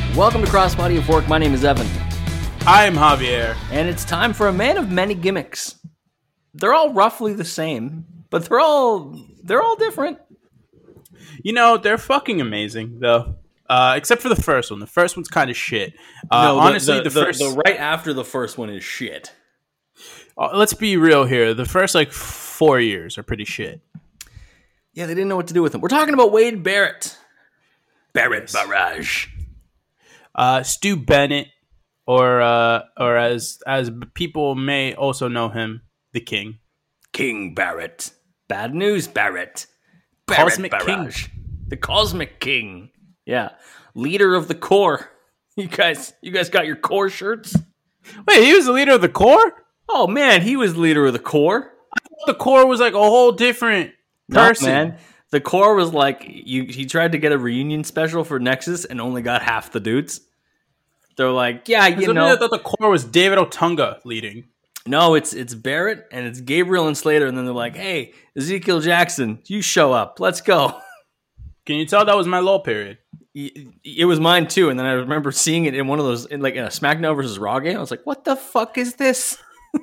Welcome to Crossbody of Work. My name is Evan. I'm Javier. And it's time for a man of many gimmicks. They're all roughly the same, but they're all different. You know, they're fucking amazing, though. Except for the first one. The first one's kind of shit. Honestly, the right after the first one is shit. Let's be real here. The first, 4 years are pretty shit. Yeah, they didn't know what to do with him. We're talking about Wade Barrett. Barrett Barrage. Stu Bennett, or as people may also know him, the King. King Barrett. Bad news, Barrett. Cosmic Barrage. King. The Cosmic King. Yeah. Leader of the Corps. You guys got your Corps shirts? Wait, he was the leader of the Corps? Oh, man, he was leader of the Corps. I thought the Corps was a whole different person. No, man. The Corps was he tried to get a reunion special for Nexus and only got half the dudes. They're like, yeah, I thought the Corps was David Otunga leading. No, it's Barrett and it's Gabriel and Slater, and then they're like, hey, Ezekiel Jackson, you show up. Let's go. Can you tell that was my lull period? It was mine too, and then I remember seeing it in one of those, in a SmackDown versus Raw game. I was like, what the fuck is this?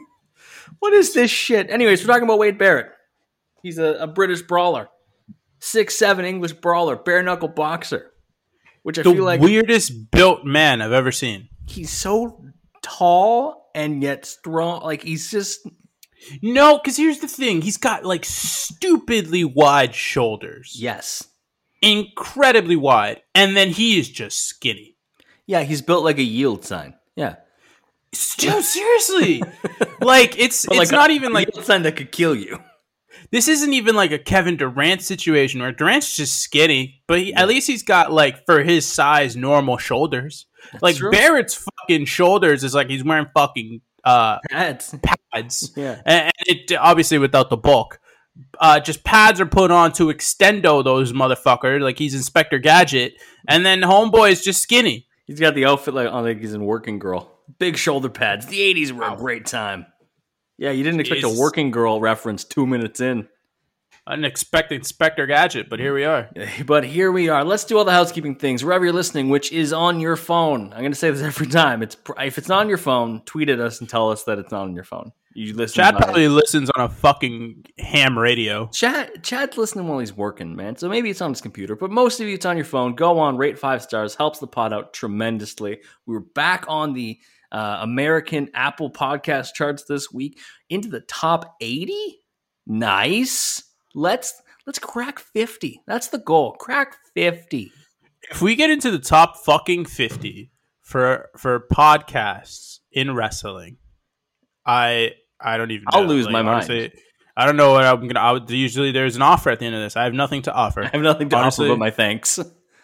What is this shit? Anyways, we're talking about Wade Barrett. He's a British brawler. 6'7" English brawler, bare knuckle boxer. Which I feel like the weirdest built man I've ever seen. He's so tall and yet strong. He's just... No, because here's the thing. He's got, stupidly wide shoulders. Yes. Incredibly wide. And then he is just skinny. Yeah, he's built like a yield sign. Yeah. Dude, seriously. It's not even a yield sign that could kill you. This isn't even like a Kevin Durant situation where Durant's just skinny, but at least he's got for his size normal shoulders. That's true. Barrett's fucking shoulders is he's wearing fucking pads. Yeah, and it obviously without the bulk. Just pads are put on to extendo those motherfuckers. He's Inspector Gadget, and then homeboy is just skinny. He's got the outfit he's in Working Girl. Big shoulder pads. The 80s were a great time. Yeah, you didn't expect a Working Girl reference 2 minutes in. I didn't expect Inspector Gadget, but here we are. Let's do all the housekeeping things wherever you're listening, which is on your phone. I'm going to say this every time. If it's not on your phone, tweet at us and tell us that it's not on your phone. You listen. Chad probably listens on a fucking ham radio. Chad's listening while he's working, man. So maybe it's on his computer, but most of you, it's on your phone. Go on, rate 5 stars. Helps the pod out tremendously. We were back on the American Apple podcast charts this week into the top 80. Nice. Let's crack 50. That's the goal. Crack 50. If we get into the top fucking 50 for podcasts in wrestling, I don't even know. I'll lose my honestly, mind. I don't know what I'm gonna. Usually there's an offer at the end of this. I have nothing to offer. I have nothing to offer but my thanks.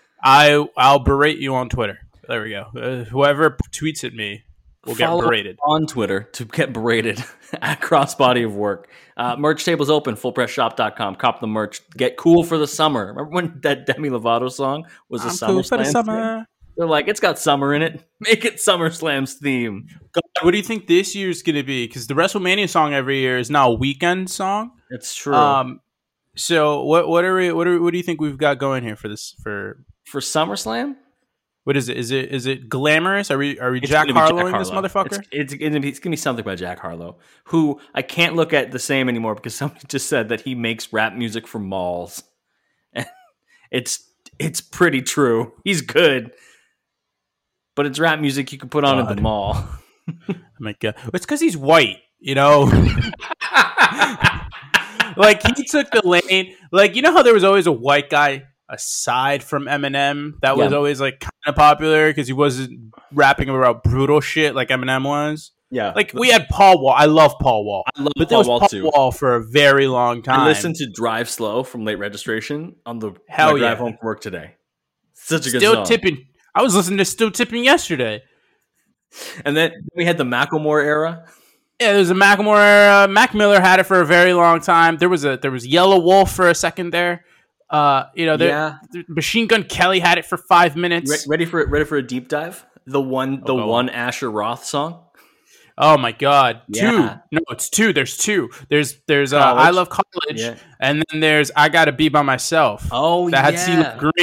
I'll berate you on Twitter. There we go. Whoever tweets at me will get berated on Twitter to get berated at Crossbody of Work. Merch table's open, fullpressshop.com. Cop the merch. Get cool for the summer. Remember when that Demi Lovato song was a SummerSlam thing? They're like, it's got summer in it. Make it SummerSlam's theme. God, what do you think this year's going to be? Because the WrestleMania song every year is now a weekend song. It's true. So what do you think we've got going here for this for SummerSlam? What is it? Is it glamorous? Are we Jack Harlow-ing this motherfucker? It's gonna be something by Jack Harlow, who I can't look at the same anymore because somebody just said that he makes rap music for malls, and it's pretty true. He's good, but it's rap music you can put on at the mall. Oh my God, it's because he's white, you know. He took the lane. You know how there was always a white guy aside from Eminem that was always kind of popular because he wasn't rapping about brutal shit like Eminem was. Yeah, we had Paul Wall. I love Paul Wall. But there was Paul Wall for a very long time. I listened to Drive Slow from Late Registration on the drive home from work today. Such a good song. Still Tipping. I was listening to Still Tipping yesterday. And then we had the Macklemore era. Yeah, there was a Macklemore era. Mac Miller had it for a very long time. There was Yellow Wolf for a second there. Machine Gun Kelly had it for 5 minutes. Ready for a deep dive? The one Asher Roth song. Oh my God! Yeah. 2. No, it's 2. There's 2. There's I Love College, and then there's I Gotta Be by Myself. Oh, that had CeeLo Green.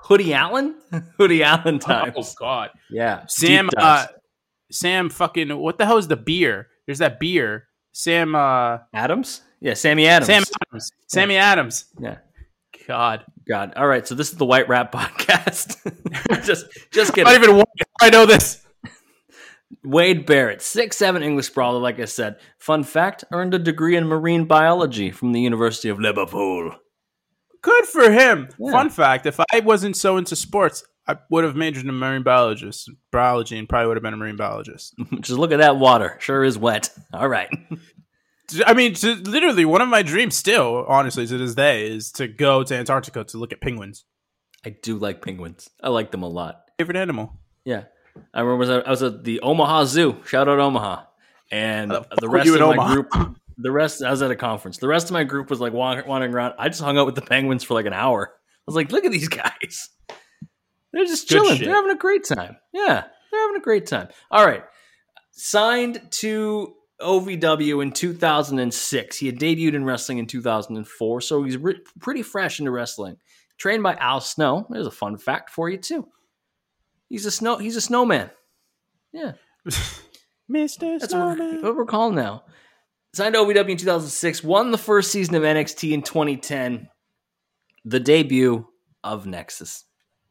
Hoodie Allen? Hoodie Allen times. Oh, God. Yeah. Sam fucking, what the hell is the beer? There's that beer. Sam Adams? Yeah, Sammy Adams. Sammy Adams. Yeah. God. All right, so this is the White Rap Podcast. just kidding. I don't even want I know this. Wade Barrett, 6'7" English brawler, like I said. Fun fact, earned a degree in marine biology from the University of Liverpool. Good for him. Yeah. Fun fact, if I wasn't so into sports, I would have majored in marine biology and probably would have been a marine biologist. Just look at that water. Sure is wet. All right. I mean, literally, one of my dreams still, honestly, to this day, is to go to Antarctica to look at penguins. I do like penguins. I like them a lot. Favorite animal? Yeah. I remember I was at the Omaha Zoo. Shout out Omaha. And the rest of my group, I was at a conference. The rest of my group was like wandering around. I just hung out with the penguins for like an hour. I was like, look at these guys. They're just chilling. They're having a great time. Yeah, they're having a great time. All right. Signed to OVW in 2006. He had debuted in wrestling in 2004, so he's pretty fresh into wrestling. Trained by Al Snow. There's a fun fact for you, too. He's a snowman. Yeah. Mr. Snowman. What we're calling now. Signed to OVW in 2006. Won the first season of NXT in 2010. The debut of Nexus.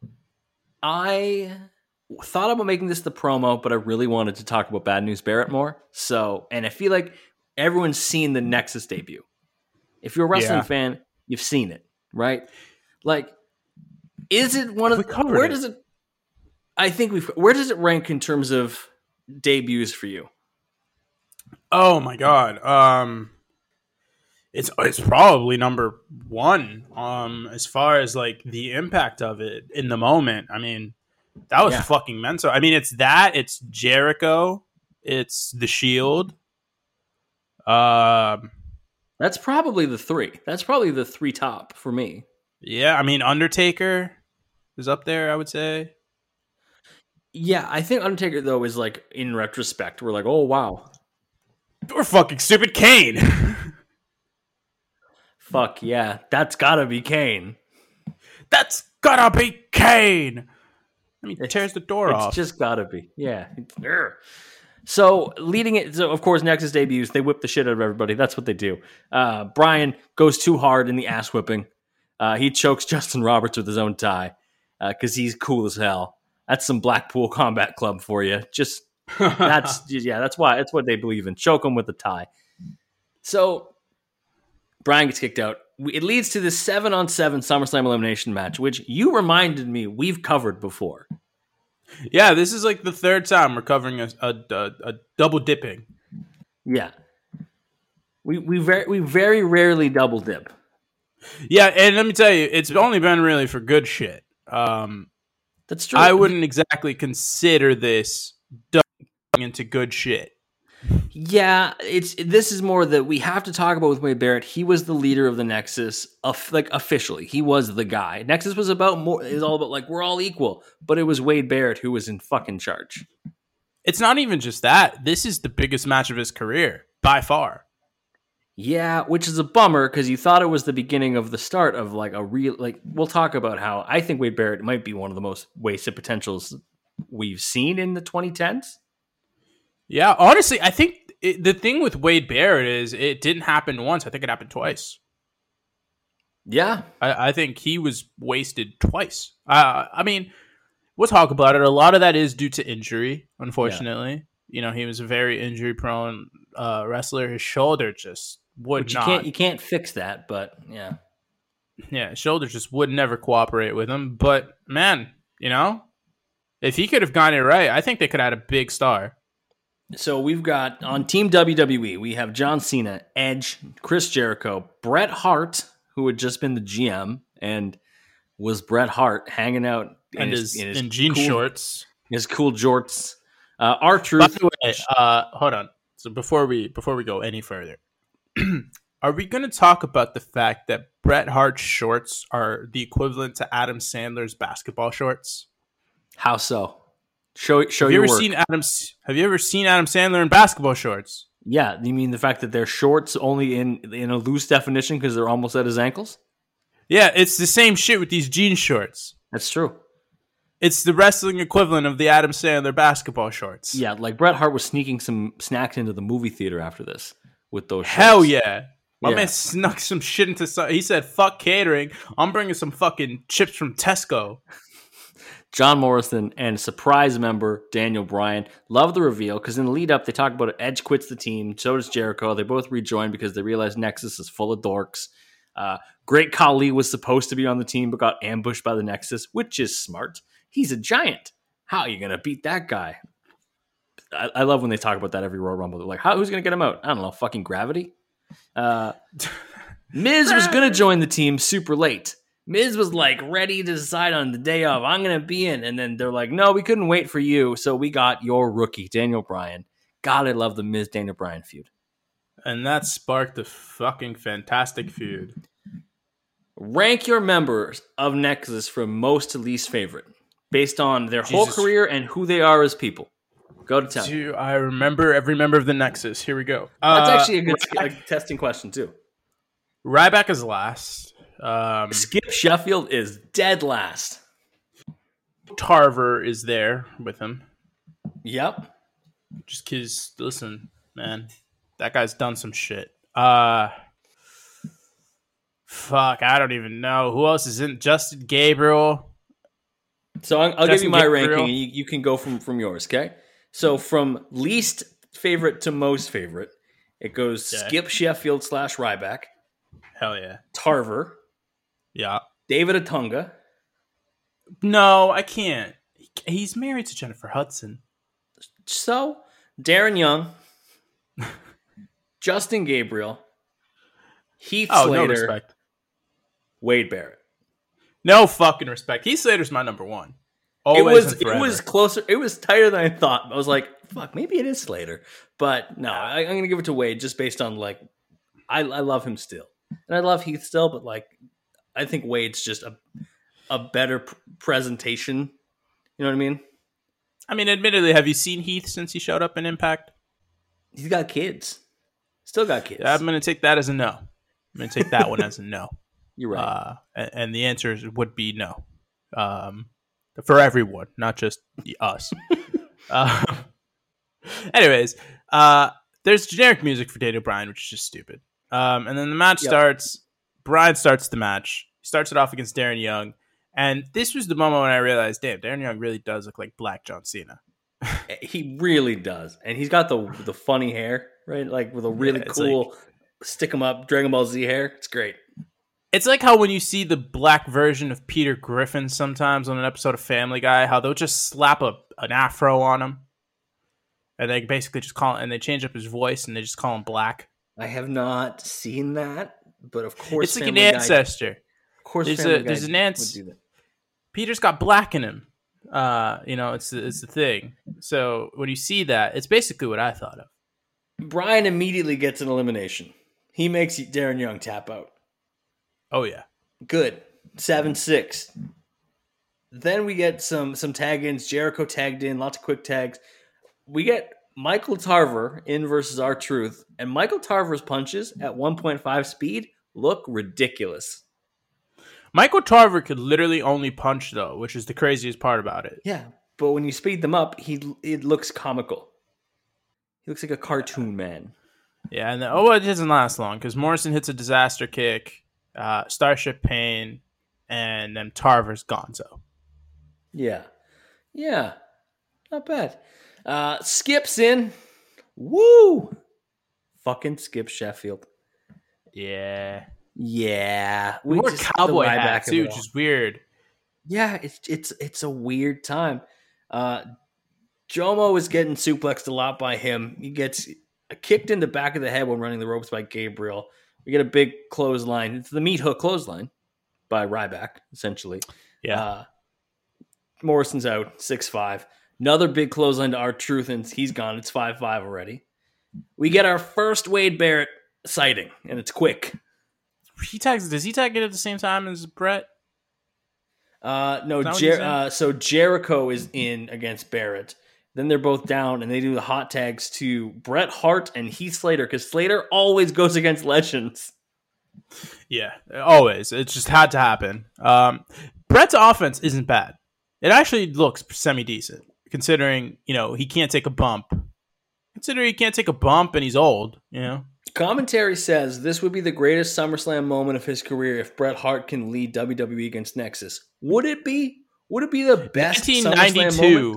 I thought about making this the promo, but I really wanted to talk about Bad News Barrett more. And I feel like everyone's seen the Nexus debut. If you're a wrestling fan, you've seen it, right? Like, is it one of the... Where does it... I think where does it rank in terms of debuts for you? Oh my God. It's probably number one. As far as like the impact of it in the moment. I mean, that was fucking mental. I mean, it's Jericho, it's the Shield. That's probably the three. That's probably the three top for me. Yeah, I mean, Undertaker is up there, I would say. Yeah, I think Undertaker, though, is like, in retrospect, we're like, oh, wow. Or fucking stupid Kane. Fuck, yeah. That's gotta be Kane. That's gotta be Kane. I mean, tears the door off. It's just gotta be. Yeah. So, of course, Nexus debuts, they whip the shit out of everybody. That's what they do. Brian goes too hard in the ass whipping. He chokes Justin Roberts with his own tie because he's cool as hell. That's some Blackpool Combat Club for you. That's what they believe in. Choke them with the tie. So Brian gets kicked out. It leads to this 7-on-7 SummerSlam elimination match, which you reminded me we've covered before. Yeah, this is like the third time we're covering a double dipping. Yeah, we very rarely double dip. Yeah, and let me tell you, it's only been really for good shit. That's true. I wouldn't exactly consider this dubbing into good shit. Yeah, this is more that we have to talk about with Wade Barrett. He was the leader of the Nexus, officially. He was the guy. Nexus was all about like we're all equal, but it was Wade Barrett who was in fucking charge. It's not even just that. This is the biggest match of his career by far. Yeah, which is a bummer because you thought it was the beginning of the start of like a real we'll talk about how I think Wade Barrett might be one of the most wasted potentials we've seen in the 2010s. Yeah, honestly, I think the thing with Wade Barrett is it didn't happen once. I think it happened twice. Yeah. I think he was wasted twice. I mean, we'll talk about it. A lot of that is due to injury, unfortunately. Yeah. You know, he was a very injury-prone wrestler. His shoulder just you can't fix that, but yeah. Yeah, his shoulder just would never cooperate with him. But, man, you know, if he could have gotten it right, I think they could have had a big star. So we've got, on Team WWE, we have John Cena, Edge, Chris Jericho, Bret Hart, who had just been the GM, and was Bret Hart hanging out in jean shorts. His cool jorts. R-Truth. By the way, hold on. So before we go any further, are we going to talk about the fact that Bret Hart's shorts are the equivalent to Adam Sandler's basketball shorts? How so? Show have you your ever work. Have you ever seen Adam Sandler in basketball shorts? Yeah, you mean the fact that they're shorts only in a loose definition because they're almost at his ankles? Yeah, it's the same shit with these jean shorts. That's true. It's the wrestling equivalent of the Adam Sandler basketball shorts. Yeah, like Bret Hart was sneaking some snacks into the movie theater after this with those shorts. Hell yeah. My man snuck some shit into he said, fuck catering. I'm bringing some fucking chips from Tesco. John Morrison and surprise member Daniel Bryan. Love the reveal because in the lead up, they talk about it. Edge quits the team. So does Jericho. They both rejoin because they realize Nexus is full of dorks. Great Khali was supposed to be on the team but got ambushed by the Nexus, which is smart. He's a giant. How are you going to beat that guy? I love when they talk about that every Royal Rumble. They're like, who's going to get him out? I don't know. Fucking gravity? Miz was going to join the team super late. Miz was like ready to decide on the day of, I'm going to be in. And then they're like, no, we couldn't wait for you. So we got your rookie, Daniel Bryan. God, I love the Miz-Daniel Bryan feud. And that sparked a fucking fantastic feud. Rank your members of Nexus from most to least favorite based on their whole career and who they are as people. Go to town. I remember every member of the Nexus. Here we go. That's actually a good testing question, too. Ryback is last. Skip Sheffield is dead last. Tarver is there with him. Yep. Just because, listen, man, that guy's done some shit. Fuck, I don't even know. Who else is in? Justin Gabriel. So I'll give you my ranking, and you can go from yours, okay? So from least favorite to most favorite, it goes Skip Sheffield / Ryback. Hell yeah. Tarver. Yeah. David Otunga. No, I can't. He's married to Jennifer Hudson. So, Darren Young. Justin Gabriel. Heath Slater. No respect. Wade Barrett. No fucking respect. Heath Slater's my number one. Always it was closer. It was tighter than I thought. I was like, fuck, maybe it is Slater. But no, I'm going to give it to Wade just based on, like, I love him still. And I love Heath still, but, like, I think Wade's just a better presentation. You know what I mean? I mean, admittedly, have you seen Heath since he showed up in Impact? He's got kids. Still got kids. Yeah, I'm going to take that as a no. I'm going to take that one as a no. You're right. And the answer would be no. For everyone, not just us. Anyways, there's generic music for Daniel Bryan, which is just stupid. And then the match starts. Bryan starts the match. He starts it off against Darren Young. And this was the moment when I realized, damn, Darren Young really does look like Black John Cena. He really does. And he's got the funny hair, right? Like with a really cool like, stick 'em up Dragon Ball Z hair. It's great. It's like how when you see the black version of Peter Griffin sometimes on an episode of Family Guy, how they'll just slap an afro on him. And they basically just call it, and they change up his voice and they just call him Black. I have not seen that, but of course it's like Family an ancestor. Of course, there's an ancestor. Peter's got black in him. It's the thing. So when you see that, it's basically what I thought of. Bryan immediately gets an elimination. He makes Darren Young tap out. Oh yeah, good 7-6. Then we get some tag-ins. Jericho tagged in, lots of quick tags. We get Michael Tarver in versus R-Truth, and Michael Tarver's punches at 1.5 speed look ridiculous. Michael Tarver could literally only punch though, which is the craziest part about it. Yeah, but when you speed them up, it looks comical. He looks like a cartoon man. Yeah, and it doesn't last long because Morrison hits a disaster kick. Starship Pain, and then Tarver's Gonzo. Yeah, not bad. Skip's in. Woo! Fucking Skip Sheffield. Yeah. We wore cowboy hats too, which is weird. Yeah, it's a weird time. Jomo is getting suplexed a lot by him. He gets kicked in the back of the head when running the ropes by Gabriel. We get a big clothesline. It's the meat hook clothesline by Ryback, essentially. Yeah. Morrison's out, 6-5. Another big clothesline to R-Truth, and he's gone. It's 5-5 already. We get our first Wade Barrett sighting, and it's quick. Does he tag it at the same time as Brett? No. So Jericho is in against Barrett. Then they're both down, and they do the hot tags to Bret Hart and Heath Slater, because Slater always goes against legends. Yeah, always. It just had to happen. Brett's offense isn't bad. It actually looks semi-decent, considering, he can't take a bump. Considering he can't take a bump and he's old, Commentary says this would be the greatest SummerSlam moment of his career if Bret Hart can lead WWE against Nexus. Would it be? Would it be the best 1992.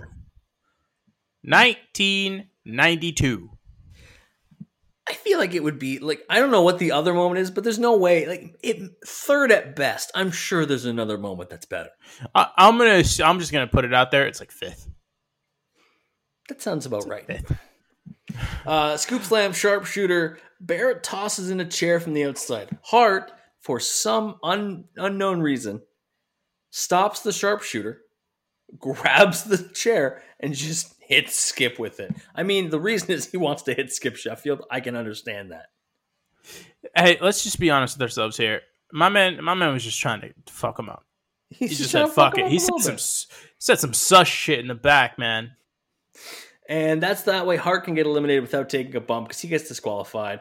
1992. I feel like it would be I don't know what the other moment is, but there's no way third at best. I'm sure there's another moment that's better. I'm just gonna put it out there. It's fifth. That sounds about right. Scoop slam, sharpshooter. Barrett tosses in a chair from the outside. Hart, for some unknown reason, stops the sharpshooter, grabs the chair, and just hits Skip with it. I mean, the reason is he wants to hit Skip Sheffield. I can understand that. Hey, let's just be honest with ourselves here. My man was just trying to fuck him up. He just said, fuck it. He said some sus shit in the back, man. And that's that way Hart can get eliminated without taking a bump because he gets disqualified.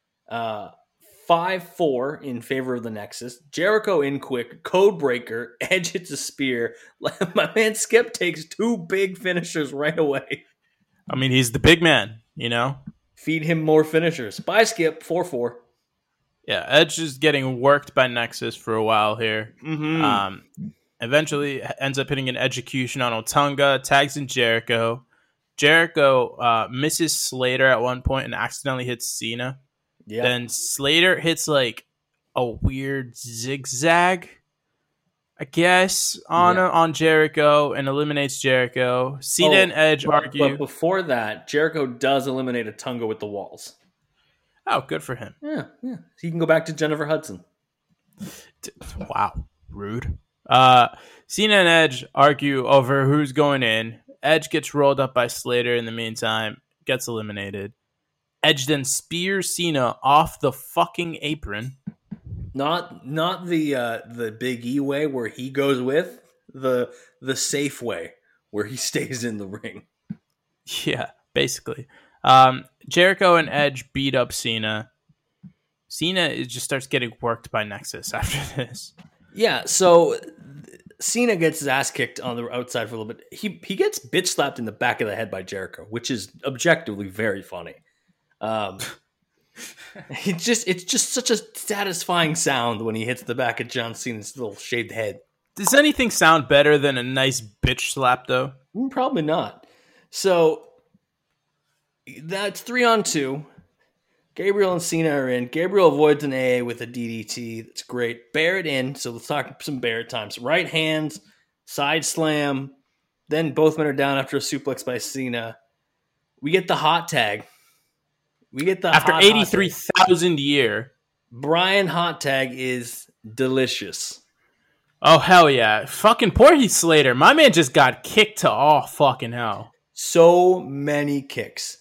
5-4 in favor of the Nexus. Jericho in quick. Code breaker. Edge hits a spear. My man Skip takes two big finishers right away. I mean, he's the big man, Feed him more finishers. Bye, Skip. 4-4. Yeah, Edge is getting worked by Nexus for a while here. Mm-hmm. Eventually ends up hitting an execution on Otunga. Tags in Jericho. Jericho misses Slater at one point and accidentally hits Cena. Yeah. Then Slater hits a weird zigzag, I guess, on Jericho and eliminates Jericho. Cena and Edge argue. But before that, Jericho does eliminate Otunga with the walls. Oh, good for him. Yeah. He can go back to Jennifer Hudson. Wow. Rude. Cena and Edge argue over who's going in. Edge gets rolled up by Slater in the meantime, gets eliminated. Edge then spears Cena off the fucking apron. Not the Big E way where he goes with, the safe way where he stays in the ring. Yeah, basically. Jericho and Edge beat up Cena. Cena just starts getting worked by Nexus after this. Yeah, so Cena gets his ass kicked on the outside for a little bit. He gets bitch slapped in the back of the head by Jericho, which is objectively very funny. It's just such a satisfying sound when he hits the back of John Cena's little shaved head. Does anything sound better than a nice bitch slap, though? Probably not. So that's 3-on-2. Gabriel and Cena are in. Gabriel avoids an AA with a DDT. That's great. Barrett in. So let's talk some Barrett times. Right hands, side slam. Then both men are down after a suplex by Cena. We get the hot tag. After 83,000 year. Brian hot tag is delicious. Oh, hell yeah. Fucking poor Heath Slater. My man just got kicked to all fucking hell. So many kicks.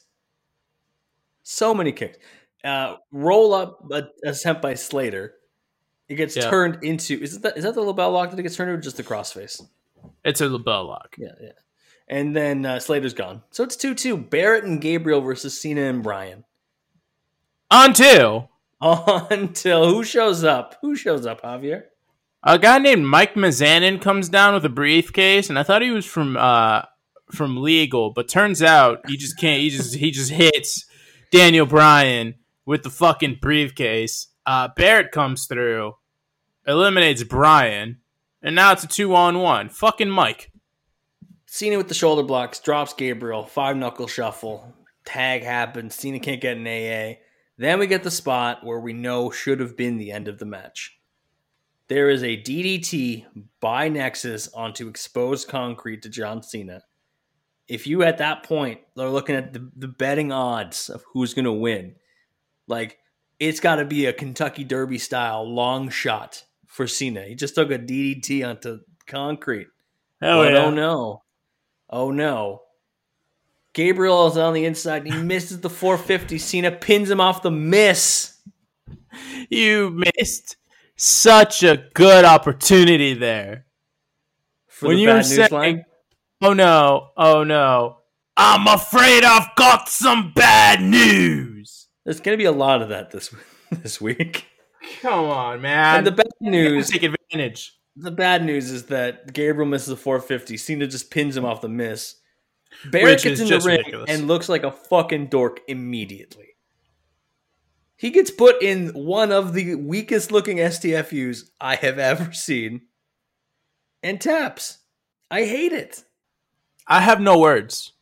Roll up attempt by Slater. It gets turned into... Is that the LaBelle lock that it gets turned into, or just the crossface? It's a LaBelle lock. Yeah. And then Slater's gone. So it's 2-2. Barrett and Gabriel versus Cena and Bryan. Until who shows up? Javier? A guy named Mike Mizanin comes down with a briefcase, and I thought he was from Legal, but turns out he just can't. He just hits Daniel Bryan with the fucking briefcase. Barrett comes through, eliminates Bryan, and now it's a 2-on-1. Fucking Mike. Cena with the shoulder blocks, drops Gabriel, 5-knuckle shuffle. Tag happens. Cena can't get an AA. Then we get the spot where we know should have been the end of the match. There is a DDT by Nexus onto exposed concrete to John Cena. If you at that point are looking at the betting odds of who's going to win, it's got to be a Kentucky Derby style long shot for Cena. He just took a DDT onto concrete. Hell yeah. Oh no. Gabriel is on the inside. He misses the 450. Cena pins him off the miss. You missed such a good opportunity there. When you were saying, oh no, I'm afraid I've got some bad news. There's going to be a lot of that this week. Come on, man. And the bad news... Take advantage. The bad news is that Gabriel misses a 450. Cena just pins him off the miss. Barrett gets in the ring and looks like a fucking dork immediately. He gets put in one of the weakest looking STFUs I have ever seen and taps. I hate it. I have no words.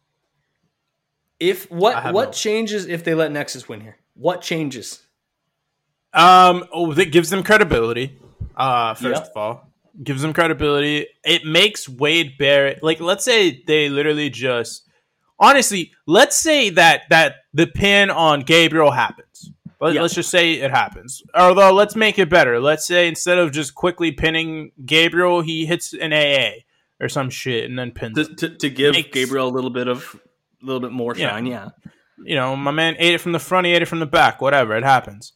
What changes if they let Nexus win here? What changes? That gives them credibility. First of all. Gives them credibility. It makes Wade Barrett, like, let's say they literally just, honestly, let's say that the pin on Gabriel happens. Let's just say it happens. Although, let's make it better. Let's say instead of just quickly pinning Gabriel, he hits an AA or some shit and then pins to give Gabriel a little bit more shine. Yeah. You know, my man ate it from the front, he ate it from the back. Whatever, it happens.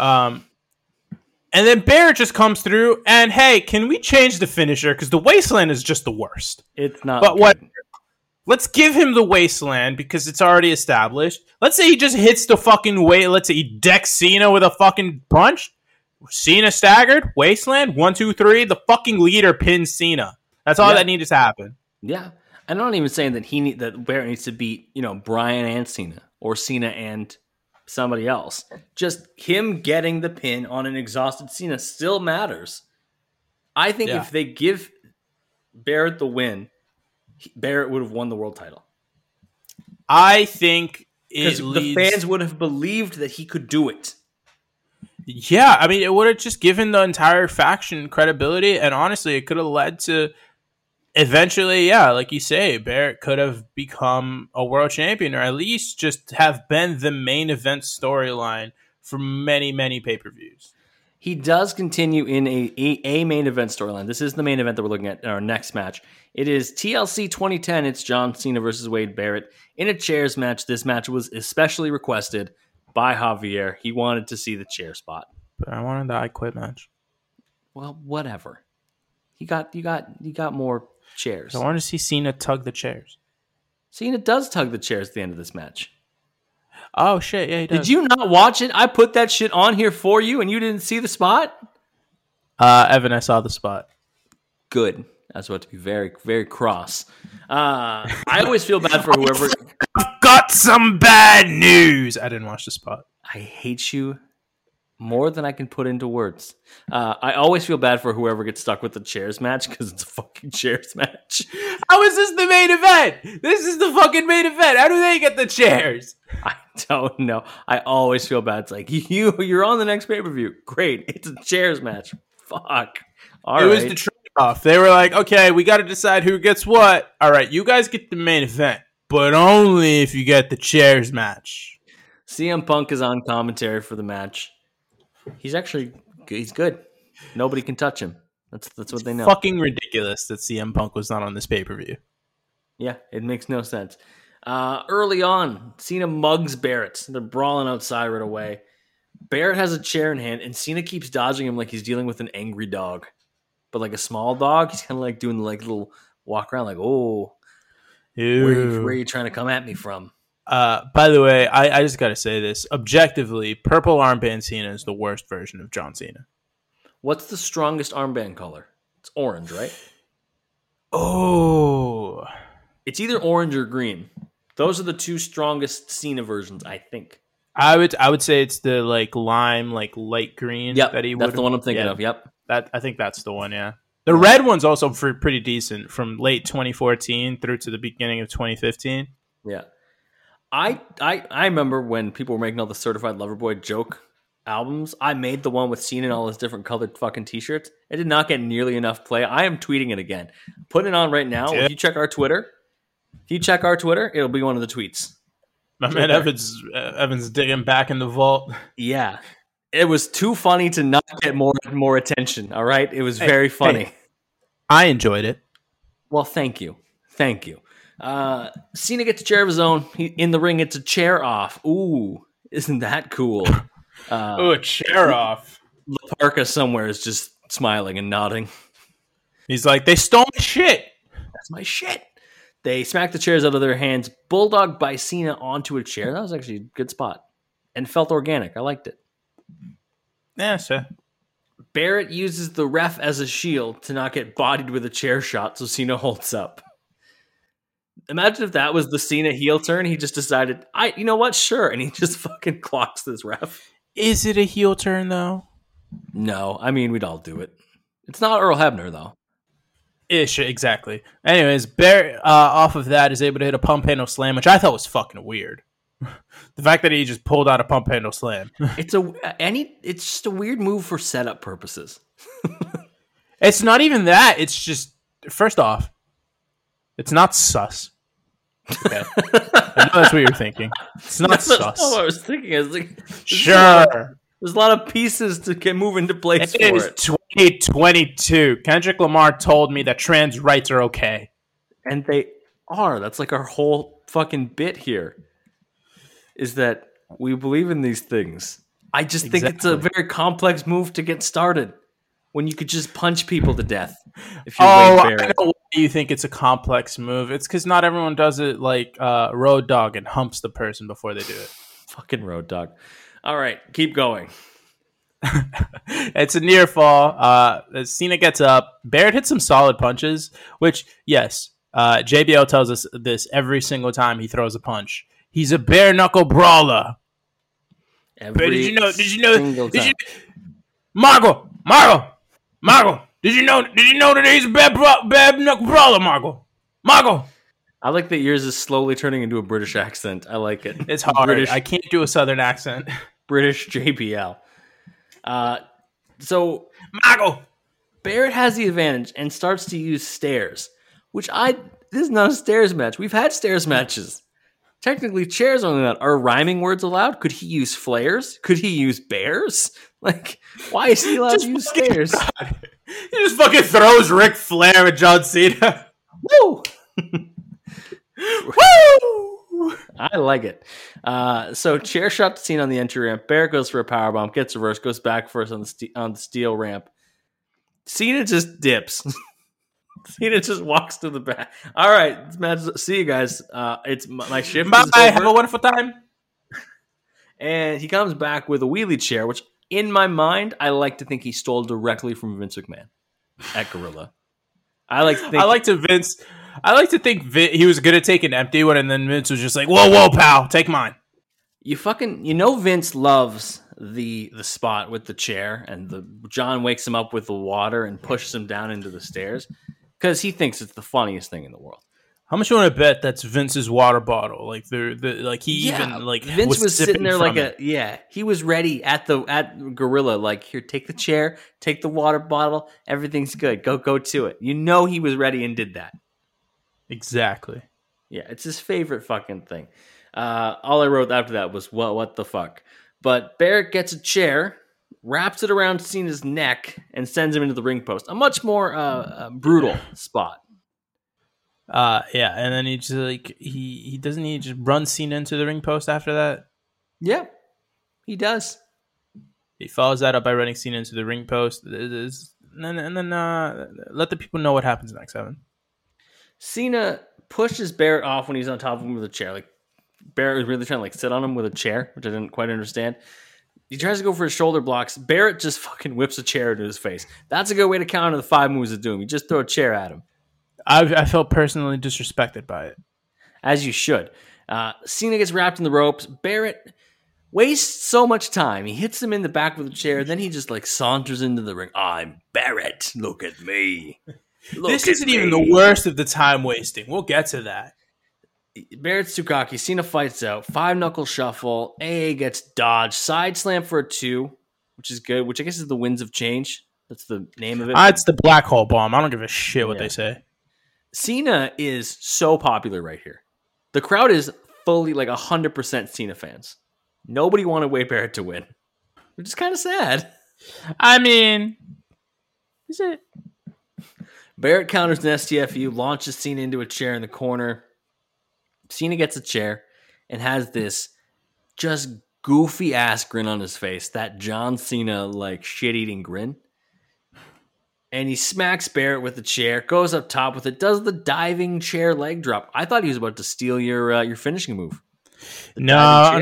And then Barrett just comes through, and hey, can we change the finisher? Because the Wasteland is just the worst. It's not. But what? Let's give him the Wasteland because it's already established. Let's say he just hits the fucking weight. Let's say he decks Cena with a fucking punch. Cena staggered. Wasteland. 1, 2, 3. The fucking leader pins Cena. That's all that needed to happen. Yeah. I'm not even saying that Barrett needs to beat, Bryan and Cena or Cena and somebody else. Just him getting the pin on an exhausted Cena still matters. I think if they give Barrett the win, Barrett would have won the world title. I think the fans would have believed that he could do it. Yeah, I mean, it would have just given the entire faction credibility, and honestly, it could have led to eventually, like you say, Barrett could have become a world champion, or at least just have been the main event storyline for many, many pay-per-views. He does continue in a main event storyline. This is the main event that we're looking at in our next match. It is TLC 2010. It's John Cena versus Wade Barrett in a chairs match. This match was especially requested by Javier. He wanted to see the chair spot. But I wanted the I Quit match. Well, whatever. You got more chairs. I want to see Cena tug the chairs. Cena does tug the chairs at the end of this match. Oh, shit. Yeah, he does. Did you not watch it? I put that shit on here for you and you didn't see the spot? Evan, I saw the spot. Good. I was about to be very, very cross. I always feel bad for whoever... I've got some bad news. I didn't watch the spot. I hate you more than I can put into words. I always feel bad for whoever gets stuck with the chairs match because it's a fucking chairs match. How is this the main event? This is the fucking main event. How do they get the chairs? I don't know. I always feel bad. It's like, you're on the next pay-per-view. Great. It's a chairs match. Fuck. All right. It was the trade-off. They were like, okay, we got to decide who gets what. All right, you guys get the main event, but only if you get the chairs match. CM Punk is on commentary for the match. He's good. Nobody can touch him. That's what they know. Fucking ridiculous that CM Punk was not on this pay-per-view. Yeah, it makes no sense. Early on, Cena mugs Barrett. They're brawling outside right away. Barrett has a chair in hand, and Cena keeps dodging him like he's dealing with an angry dog. But like a small dog, he's kind of like doing like little walk around like, oh, where are you trying to come at me from? By the way, I just got to say this. Objectively, purple armband Cena is the worst version of John Cena. What's the strongest armband color? It's orange, right? Oh. It's either orange or green. Those are the two strongest Cena versions, I think. I would say it's the like lime, like light green. Yep, that he that's the one I'm thinking of. Yep, I think that's the one. Yeah, the red one's also pretty decent from late 2014 through to the beginning of 2015. Yeah, I remember when people were making all the Certified Lover Boy joke albums. I made the one with Cena and all his different colored fucking t-shirts. It did not get nearly enough play. I am tweeting it again. Putting it on right now. Yeah. If you check our Twitter, it'll be one of the tweets. My man Evan's digging back in the vault. Yeah. It was too funny to not get more attention, all right? It was very funny. Hey, I enjoyed it. Well, thank you. Cena gets a chair of his own. In the ring, it's a chair off. Ooh, isn't that cool? A chair off. Laparca somewhere is just smiling and nodding. He's like, they stole my shit. That's my shit. They smack the chairs out of their hands. Bulldog by Cena onto a chair. That was actually a good spot. And felt organic. I liked it. Yeah, sure. Barrett uses the ref as a shield to not get bodied with a chair shot, so Cena holds up. Imagine if that was the Cena heel turn. He just decided, you know what? Sure. And he just fucking clocks this ref. Is it a heel turn, though? No. I mean, we'd all do it. It's not Earl Hebner, though. Ish, exactly. Anyways, Barrett, off of that, is able to hit a pump handle slam, which I thought was fucking weird. The fact that he just pulled out a pump handle slam. It's just a weird move for setup purposes. It's not even that. It's just, first off, it's not sus. Okay. I know that's what you're thinking. It's not sus. That's what I was thinking. I was like, sure. There's a lot of pieces to get move into place for it. It is 2022. Kendrick Lamar told me that trans rights are okay. And they are. That's like our whole fucking bit here. Is that we believe in these things. I just think it's a very complex move to get started when you could just punch people to death. If you're I know why you think it's a complex move. It's because not everyone does it like Road Dogg and humps the person before they do it. Fucking Road Dogg. All right, keep going. It's a near fall. Cena gets up. Barrett hits some solid punches, which, yes, JBL tells us this every single time he throws a punch. He's a bare knuckle brawler. Did you know? Margo. Did you know that he's a bare knuckle brawler, Margo. I like that yours is slowly turning into a British accent. I like it. It's hard. I can't do a Southern accent. British JBL. So Margo. Barrett has the advantage and starts to use stairs, which this is not a stairs match. We've had stairs matches. Technically, chairs only that. Are rhyming words allowed? Could he use flares? Could he use bears? Like, why is he allowed to use stairs? God. He just fucking throws Ric Flair at John Cena. Woo! Woo! I like it. So chair shot to Cena on the entry ramp. Barrett goes for a powerbomb, gets reversed, goes back first on the steel ramp. Cena just dips. Cena just walks to the back. All right, see you guys. It's my shift. Bye. Have a wonderful time. And he comes back with a wheelie chair, which in my mind, I like to think he stole directly from Vince McMahon at Gorilla. I like to think he was going to take an empty one, and then Vince was just like, whoa, pal, take mine. Vince loves the spot with the chair, and John wakes him up with the water and pushes him down into the stairs because he thinks it's the funniest thing in the world. How much you want to bet that's Vince's water bottle? Vince was sitting there he was ready at Gorilla, like, here, take the chair, take the water bottle, everything's good, go to it. He was ready and did that. Exactly. Yeah, it's his favorite fucking thing. All I wrote after that was, what the fuck? But Barrett gets a chair, wraps it around Cena's neck, and sends him into the ring post. A much more brutal spot. And then he just he just run Cena into the ring post after that. Yeah, he does. He follows that up by running Cena into the ring post, and then let the people know what happens next, Evan. Cena pushes Barrett off when he's on top of him with a chair. Like, Barrett was really trying to sit on him with a chair, which I didn't quite understand. He tries to go for his shoulder blocks. Barrett just fucking whips a chair into his face. That's a good way to counter the 5 moves of doom. You just throw a chair at him. I felt personally disrespected by it. As you should. Cena gets wrapped in the ropes. Barrett wastes so much time. He hits him in the back with a chair. Then he just saunters into the ring. I'm Barrett. Look at me. This isn't even the worst of the time wasting. We'll get to that. Barrett's Tsukaki. Cena fights out. 5-knuckle shuffle. AA gets dodged. Side slam for a 2, which is good, which I guess is the Winds of Change. That's the name of it. It's the black hole bomb. I don't give a shit what they say. Cena is so popular right here. The crowd is fully 100% Cena fans. Nobody wanted Wade Barrett to win, which is kind of sad. I mean, is it? Barrett counters an STFU, launches Cena into a chair in the corner. Cena gets a chair and has this just goofy ass grin on his face. That John Cena shit-eating grin. And he smacks Barrett with the chair, goes up top with it, does the diving chair leg drop. I thought he was about to steal your finishing move. No,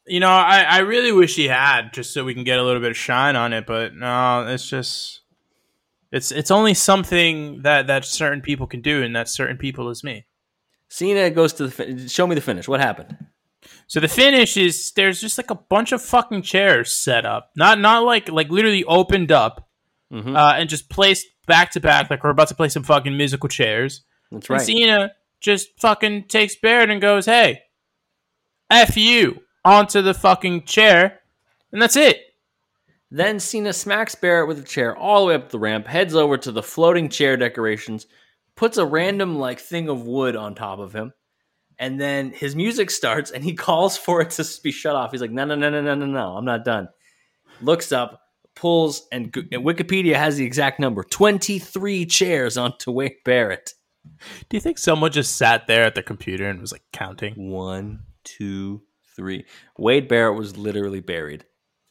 I really wish he had, just so we can get a little bit of shine on it. But no, it's just it's only something that certain people can do, and that certain people is me. Cena goes to show me the finish. What happened? So the finish is there's just like a bunch of fucking chairs set up, not like literally opened up, and just placed back to back, like we're about to play some fucking musical chairs. That's right. And Cena just fucking takes Barrett and goes, "Hey, F you," onto the fucking chair, and that's it. Then Cena smacks Barrett with a chair all the way up the ramp, heads over to the floating chair decorations, puts a random thing of wood on top of him, and then his music starts and he calls for it to be shut off. He's like, no, I'm not done. Looks up, pulls, and Wikipedia has the exact number, 23 chairs onto Wade Barrett. Do you think someone just sat there at the computer and was like counting? 1, 2, 3. Wade Barrett was literally buried.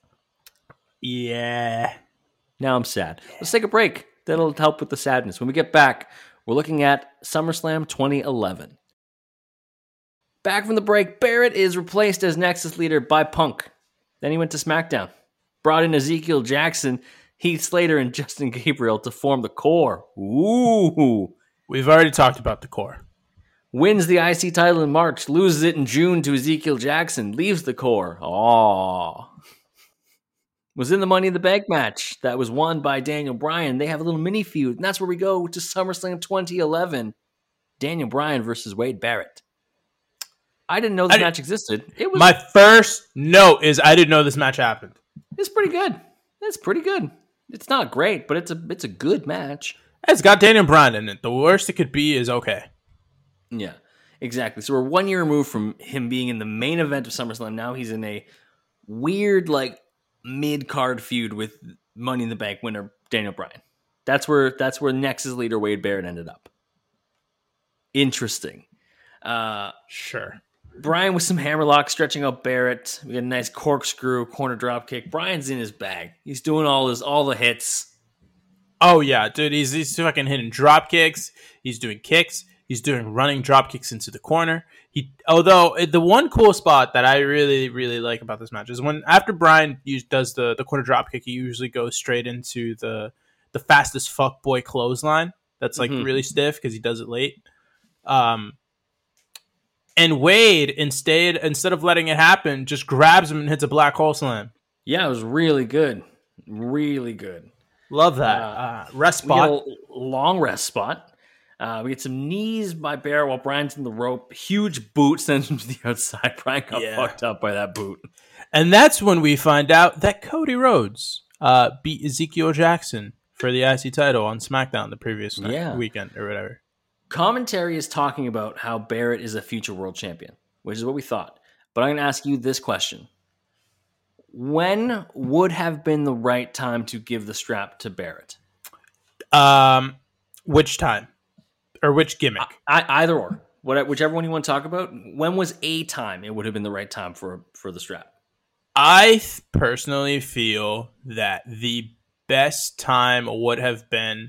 Yeah. Now I'm sad. Let's take a break. That'll help with the sadness. When we get back, we're looking at SummerSlam 2011. Back from the break, Barrett is replaced as Nexus leader by Punk. Then he went to SmackDown. Brought in Ezekiel Jackson, Heath Slater, and Justin Gabriel to form the Core. Ooh. We've already talked about the Core. Wins the IC title in March, loses it in June to Ezekiel Jackson, leaves the Core. Aww. Was in the Money in the Bank match that was won by Daniel Bryan. They have a little mini feud, and that's where we go to SummerSlam 2011. Daniel Bryan versus Wade Barrett. I didn't know this match existed. My first note is I didn't know this match happened. It's pretty good. It's pretty good. It's not great, but it's a good match. It's got Daniel Bryan in it. The worst it could be is okay. Yeah, exactly. So we're 1 year removed from him being in the main event of SummerSlam. Now he's in a weird, mid-card feud with Money in the Bank winner Daniel Bryan. That's where Nexus leader Wade Barrett ended up. Interesting. Sure. Bryan with some hammerlock stretching out Barrett. We got a nice corkscrew corner drop kick. Bryan's in his bag. He's doing all the hits. Oh yeah, dude. He's fucking hitting drop kicks. He's doing kicks. He's doing running drop kicks into the corner. Although the one cool spot that I really, really like about this match is when after Bryan does the corner drop kick, he usually goes straight into the fastest fuck boy clothesline. That's really stiff because he does it late. And Wade instead of letting it happen, just grabs him and hits a black hole slam. Yeah, it was really good. Really good. Love that. Rest spot. We get a long rest spot. We get some knees by Barrett while Bryan's in the rope. Huge boot sends him to the outside. Bryan got fucked up by that boot. And that's when we find out that Cody Rhodes beat Ezekiel Jackson for the IC title on SmackDown the previous weekend or whatever. Commentary is talking about how Barrett is a future world champion, which is what we thought. But I'm going to ask you this question. When would have been the right time to give the strap to Barrett? Which time? Or which gimmick? Either or. Whichever one you want to talk about. When was a time it would have been the right time for the strap? I personally feel that the best time would have been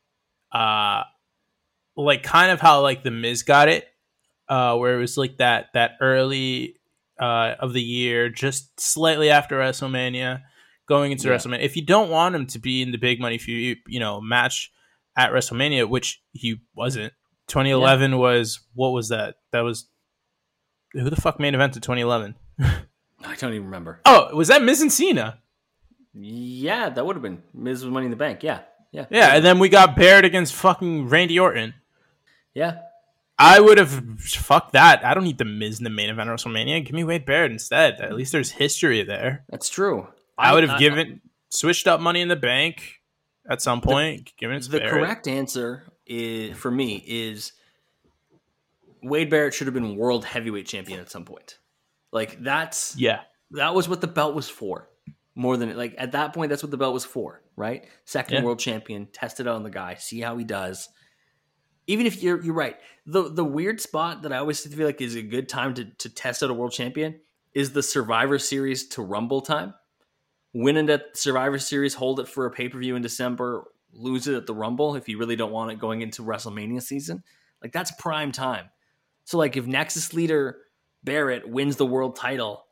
kind of how the Miz got it, where it was that early of the year, just slightly after WrestleMania, going into WrestleMania. If you don't want him to be in the big money feud, match at WrestleMania, which he wasn't. 2011 was, what was that? That was, who the fuck main evented 2011? I don't even remember. Oh, was that Miz and Cena? Yeah, that would have been Miz with Money in the Bank. Yeah. And then we got Barrett against fucking Randy Orton. Yeah. I would have fuck that. I don't need the Miz in the main event of WrestleMania. Give me Wade Barrett instead. At least there's history there. That's true. I would have switched up Money in the Bank at some point. Given it to Barrett. Correct answer for me is Wade Barrett should have been world heavyweight champion at some point. That was what the belt was for. More than at that point, that's what the belt was for, right? Second world champion, test it out on the guy, see how he does. Even if you're right, the weird spot that I always feel like is a good time to test out a world champion is the Survivor Series to Rumble time. Win it at Survivor Series, hold it for a pay-per-view in December, lose it at the Rumble if you really don't want it going into WrestleMania season. That's prime time. So if Nexus leader Barrett wins the world title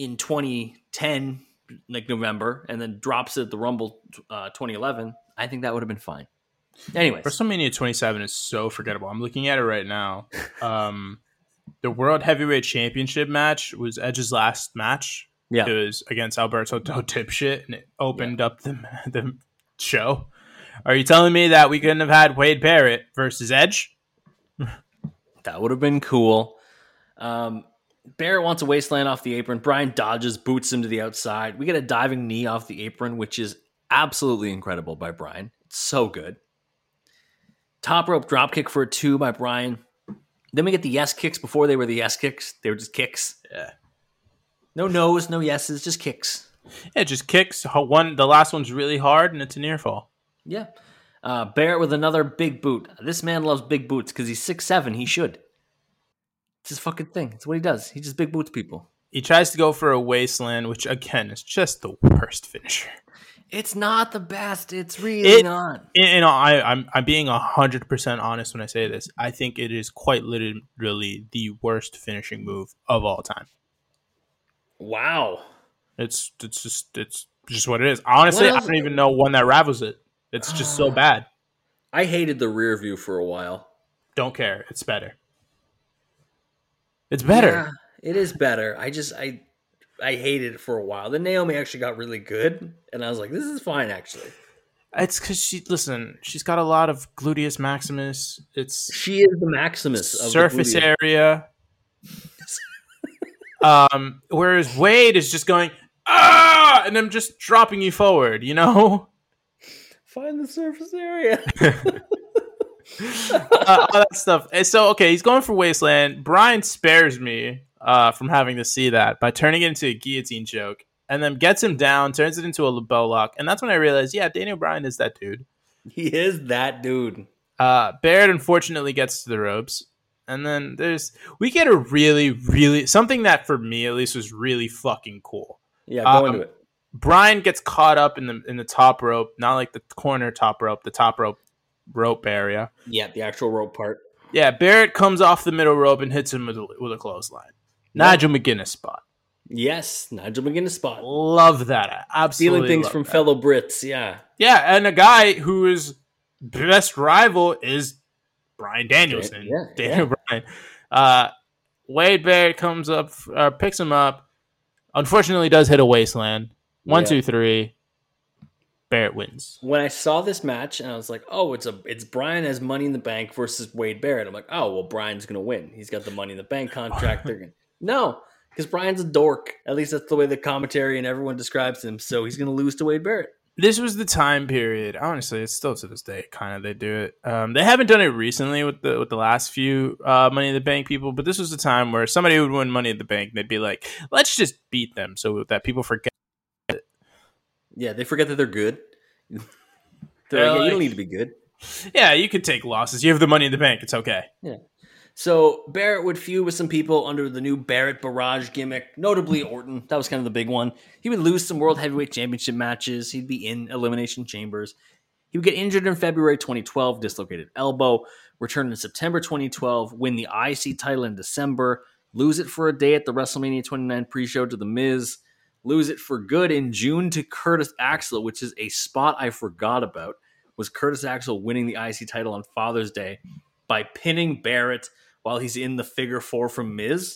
in 2010, like November, and then drops it at the Rumble 2011, I think that would have been fine. Anyways. WrestleMania 27 is so forgettable. I'm looking at it right now. The World Heavyweight Championship match was Edge's last match. Yeah. It was against Alberto Del Dipshit, and it opened up the show. Are you telling me that we couldn't have had Wade Barrett versus Edge? That would have been cool. Barrett wants a wasteland off the apron. Bryan dodges, boots him to the outside. We get a diving knee off the apron, which is absolutely incredible by Bryan. It's so good. Top rope dropkick for a 2 by Bryan. Then we get the yes kicks before they were the yes kicks. They were just kicks. Yeah. No no's, no yeses, just kicks. Yeah, just kicks. The last one's really hard, and it's a near fall. Yeah. Barrett with another big boot. This man loves big boots because he's 6'7". He should. It's his fucking thing. It's what he does. He just big boots people. He tries to go for a wasteland, which, again, is just the worst finisher. It's not the best. It's really not. I'm being 100% honest when I say this. I think it is quite literally the worst finishing move of all time. Wow. It's just what it is. Honestly, I don't even know one that rivals it. It's just so bad. I hated the rear view for a while. Don't care. It's better. It's better. Yeah, it is better. I hated it for a while. Then Naomi actually got really good, and I was like, this is fine, actually. It's because she's got a lot of gluteus maximus. She is the Maximus of surface area. Whereas Wade is just going, and I'm just dropping you forward, you know? Find the surface area. All that stuff. And so, okay, he's going for wasteland. Bryan spares me from having to see that by turning it into a guillotine choke, and then gets him down, turns it into a LeBell Lock, and that's when I realized, yeah, Daniel Bryan is that dude. He is that dude. Barrett unfortunately gets to the ropes, and then we get a really, really, something that for me at least was really fucking cool. Yeah, go into it. Bryan gets caught up in the top rope, not like the corner top rope, the top rope area. Yeah, the actual rope part. Yeah, Barrett comes off the middle rope and hits him with a clothesline. Nigel McGuinness spot. Yes, Nigel McGuinness spot. Love that. Absolutely. Stealing things from fellow Brits, yeah. Yeah, and a guy whose best rival is Bryan Danielson. Daniel Bryan. Wade Barrett comes up, picks him up. Unfortunately, does hit a wasteland. 1, 2, 3. Barrett wins. When I saw this match, and I was like, oh, it's Bryan as Money in the Bank versus Wade Barrett. I'm like, oh, well, Bryan's going to win. He's got the Money in the Bank contract. No, because Bryan's a dork. At least that's the way the commentary and everyone describes him. So he's going to lose to Wade Barrett. This was the time period. Honestly, it's still to this day kind of they do it. They haven't done it recently with the last few Money in the Bank people, but this was the time where somebody would win Money in the Bank. And they'd be like, let's just beat them so that people forget. Yeah, they forget that they're good. They're like, yeah, you don't need to be good. Yeah, you could take losses. You have the Money in the Bank. It's okay. Yeah. So Barrett would feud with some people under the new Barrett Barrage gimmick, notably Orton. That was kind of the big one. He would lose some World Heavyweight Championship matches. He'd be in Elimination Chambers. He would get injured in February 2012, dislocated elbow, return in September 2012, win the IC title in December, lose it for a day at the WrestleMania 29 pre-show to The Miz, lose it for good in June to Curtis Axel, which is a spot I forgot about, was Curtis Axel winning the IC title on Father's Day by pinning Barrett while he's in the figure 4 from Miz.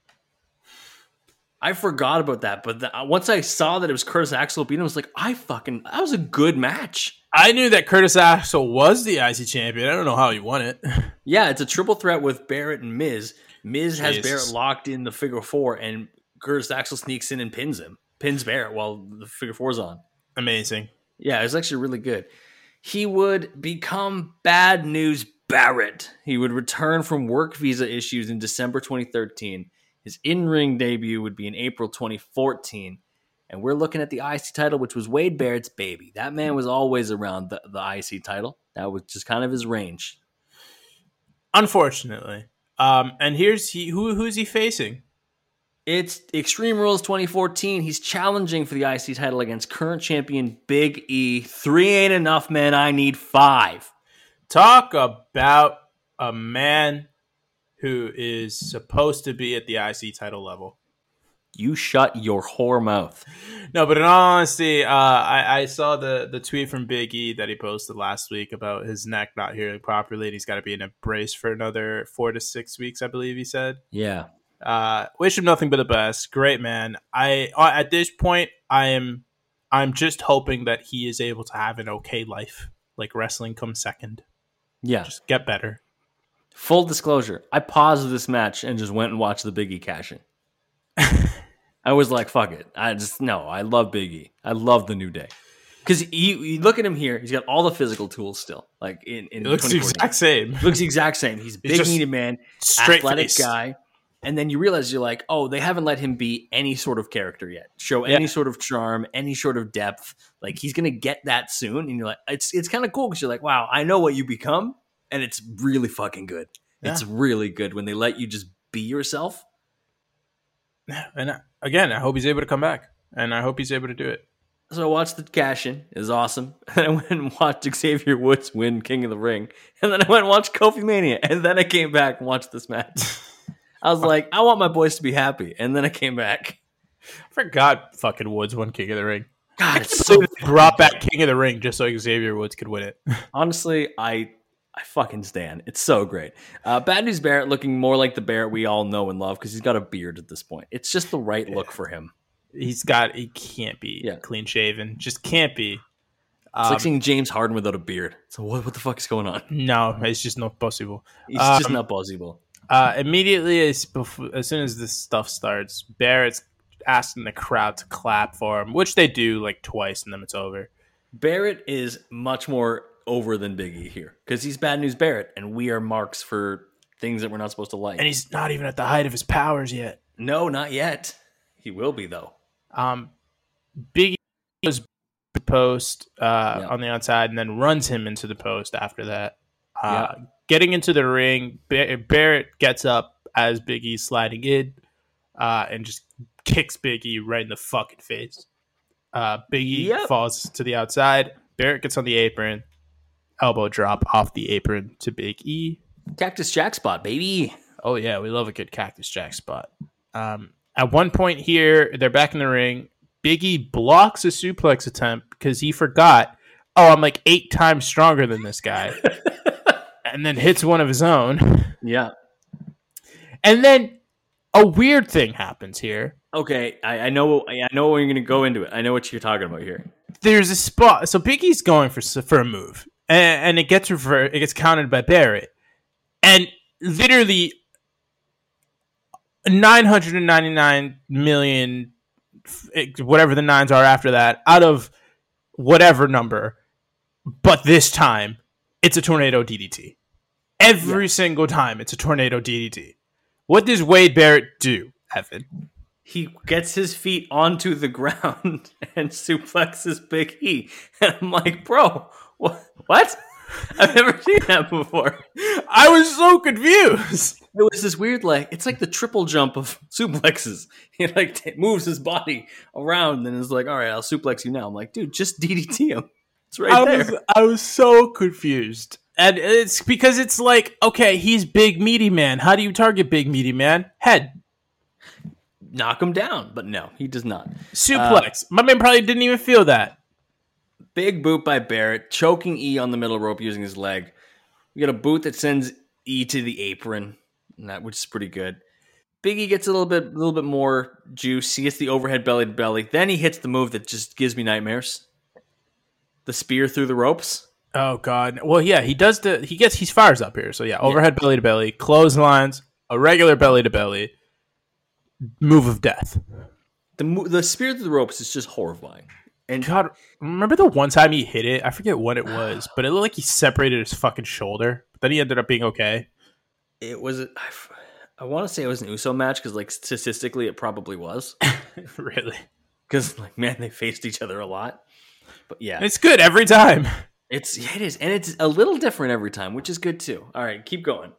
I forgot about that, but once I saw that it was Curtis Axel beating him, I was like, that was a good match. I knew that Curtis Axel was the IC champion. I don't know how he won it. Yeah, it's a triple threat with Barrett and Miz. Miz has Barrett locked in the figure 4, and Curtis Axel sneaks in and pins Barrett while the figure 4's on. Amazing. Yeah, it was actually really good. He would become Bad News Barrett. He would return from work visa issues in December 2013. His in-ring debut would be in April 2014. And we're looking at the IC title, which was Wade Barrett's baby. That man was always around the IC title. That was just kind of his range. Unfortunately. And who's he facing? It's Extreme Rules 2014. He's challenging for the IC title against current champion Big E. 3 ain't enough, man. I need 5. Talk about a man who is supposed to be at the IC title level. You shut your whore mouth. No, but in all honesty, I saw the tweet from Big E that he posted last week about his neck not healing properly, and he's got to be in a brace for another 4 to 6 weeks, I believe he said. Yeah. Wish him nothing but the best. Great man. At this point, I'm just hoping that he is able to have an okay life. Like wrestling comes second. Yeah. Just get better. Full disclosure, I paused this match and just went and watched the Big E cash in. I was like, fuck it. I love Big E. I love the New Day. Because you look at him here, he's got all the physical tools still. Like in it looks the exact same. Looks the exact same. He's a big needed man, athletic face. Guy. And then you realize you're like, oh, they haven't let him be any sort of character yet. Show any sort of charm, any sort of depth. Like he's gonna get that soon. And you're like, it's kind of cool because you're like, wow, I know what you become, and it's really fucking good. Yeah. It's really good when they let you just be yourself. And again, I hope he's able to come back, and I hope he's able to do it. So I watched the cash-in. It was awesome. And I went and watched Xavier Woods win King of the Ring. And then I went and watched Kofi Mania. And then I came back and watched this match. I was like, I want my boys to be happy. And then I came back. I forgot fucking Woods won King of the Ring. God, it's so brought back King of the Ring just so Xavier Woods could win it. Honestly, I fucking stand. It's so great. Bad News Barrett looking more like the Barrett we all know and love because he's got a beard at this point. It's just the right look for him. He can't be clean shaven. Just can't be. It's like seeing James Harden without a beard. So what the fuck is going on? No, it's just not possible. It's just not possible. Immediately as soon as this stuff starts, Barrett's asking the crowd to clap for him, which they do like twice, and then it's over. Barrett is much more over than Big E here because he's Bad News Barrett, and we are marks for things that we're not supposed to like. And he's not even at the height of his powers yet. No, not yet. He will be though. Big E goes to the post on the outside and then runs him into the post after that. Getting into the ring, Barrett gets up as Big E's sliding in and just kicks Big E right in the fucking face. Big E falls to the outside. Barrett gets on the apron. Elbow drop off the apron to Big E. Cactus Jack spot, baby. Oh, yeah. We love a good Cactus Jack spot. At one point here, they're back in the ring. Big E blocks a suplex attempt because he forgot, I'm like 8 times stronger than this guy. And then hits one of his own. Yeah. And then a weird thing happens here. Okay, I know when you're going to go into it. I know what you're talking about here. There's a spot. So Big E's going for a move. And it gets reversed. It gets countered by Barrett. And literally 999 million, whatever the nines are after that, out of whatever number, but this time it's a tornado DDT. Every single time it's a tornado DDT. What does Wade Barrett do, Evan? He gets his feet onto the ground and suplexes Big E. And I'm like, bro, what? I've never seen that before. I was so confused. It was this weird, it's like the triple jump of suplexes. He moves his body around and is like, all right, I'll suplex you now. I'm like, dude, just DDT him. It's right there. I was so confused. And it's because it's like, okay, he's big meaty man. How do you target big meaty man? Head. Knock him down. But no, he does not. Suplex. My man probably didn't even feel that. Big boot by Barrett, choking E on the middle rope using his leg. We got a boot that sends E to the apron, which is pretty good. Big E gets a little bit more juice. He gets the overhead belly to belly. Then he hits the move that just gives me nightmares. The spear through the ropes. Oh God! Well, yeah, he does he fires up here. So yeah, overhead belly to belly, clotheslines, a regular belly to belly, move of death. The spear through the ropes is just horrifying. And God, remember the one time he hit it? I forget what it was, but it looked like he separated his fucking shoulder. But then he ended up being okay. It was. I want to say it was an Uso match because, statistically, it probably was. Really? Because, man, they faced each other a lot. But yeah, it's good every time. It is, and it's a little different every time, which is good too. All right, keep going.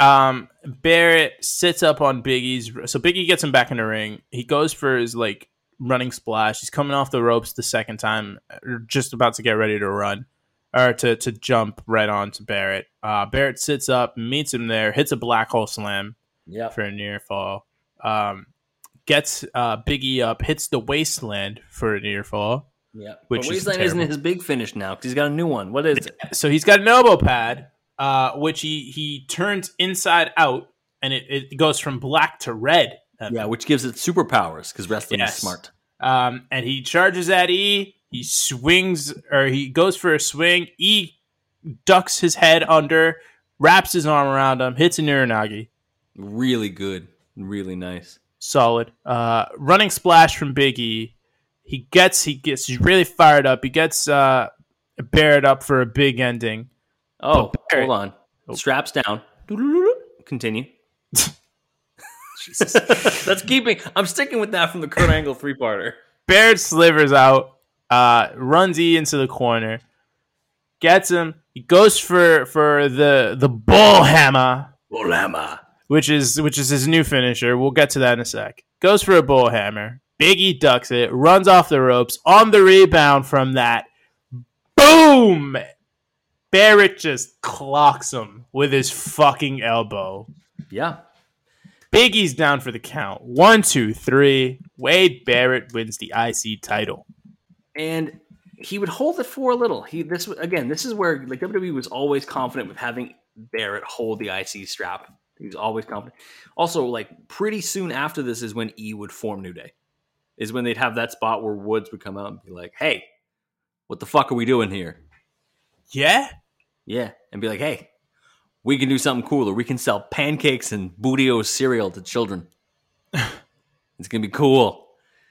Barrett sits up on Big E's, so Big E gets him back in the ring. He goes for his running splash. He's coming off the ropes the second time, just about to get ready to run or to jump right on to Barrett. Barrett sits up, meets him there, hits a black hole slam for a near fall. gets Big E up, hits the wasteland for a near fall. Yeah, which but Wasteland isn't his big finish now because he's got a new one. What is it? So he's got an elbow pad, which he turns inside out, and it goes from black to red. Yeah, which gives it superpowers because wrestling is smart. And he charges at E. He swings, or he goes for a swing. E ducks his head under, wraps his arm around him, hits a Uranagi. Really good. Really nice. Solid. Running splash from Big E. He gets really fired up. He gets Barrett up for a big ending. Oh, hold on. Straps down. Continue. Jesus. That's keeping. I'm sticking with that from the Kurt Angle 3-parter. Barrett slivers out, runs E into the corner, gets him. He goes for the bull hammer. Bull hammer. Which is his new finisher. We'll get to that in a sec. Goes for a bull hammer. Big E ducks it, runs off the ropes. On the rebound from that, boom! Barrett just clocks him with his fucking elbow. Yeah. Big E's down for the count. 1, 2, 3. Wade Barrett wins the IC title. And he would hold it for a little. This is where WWE was always confident with having Barrett hold the IC strap. He was always confident. Also, pretty soon after this is when E would form New Day. Is when they'd have that spot where Woods would come out and be like, hey, what the fuck are we doing here? Yeah? Yeah. And be like, hey, we can do something cooler. We can sell pancakes and Bootio cereal to children. It's going to be cool.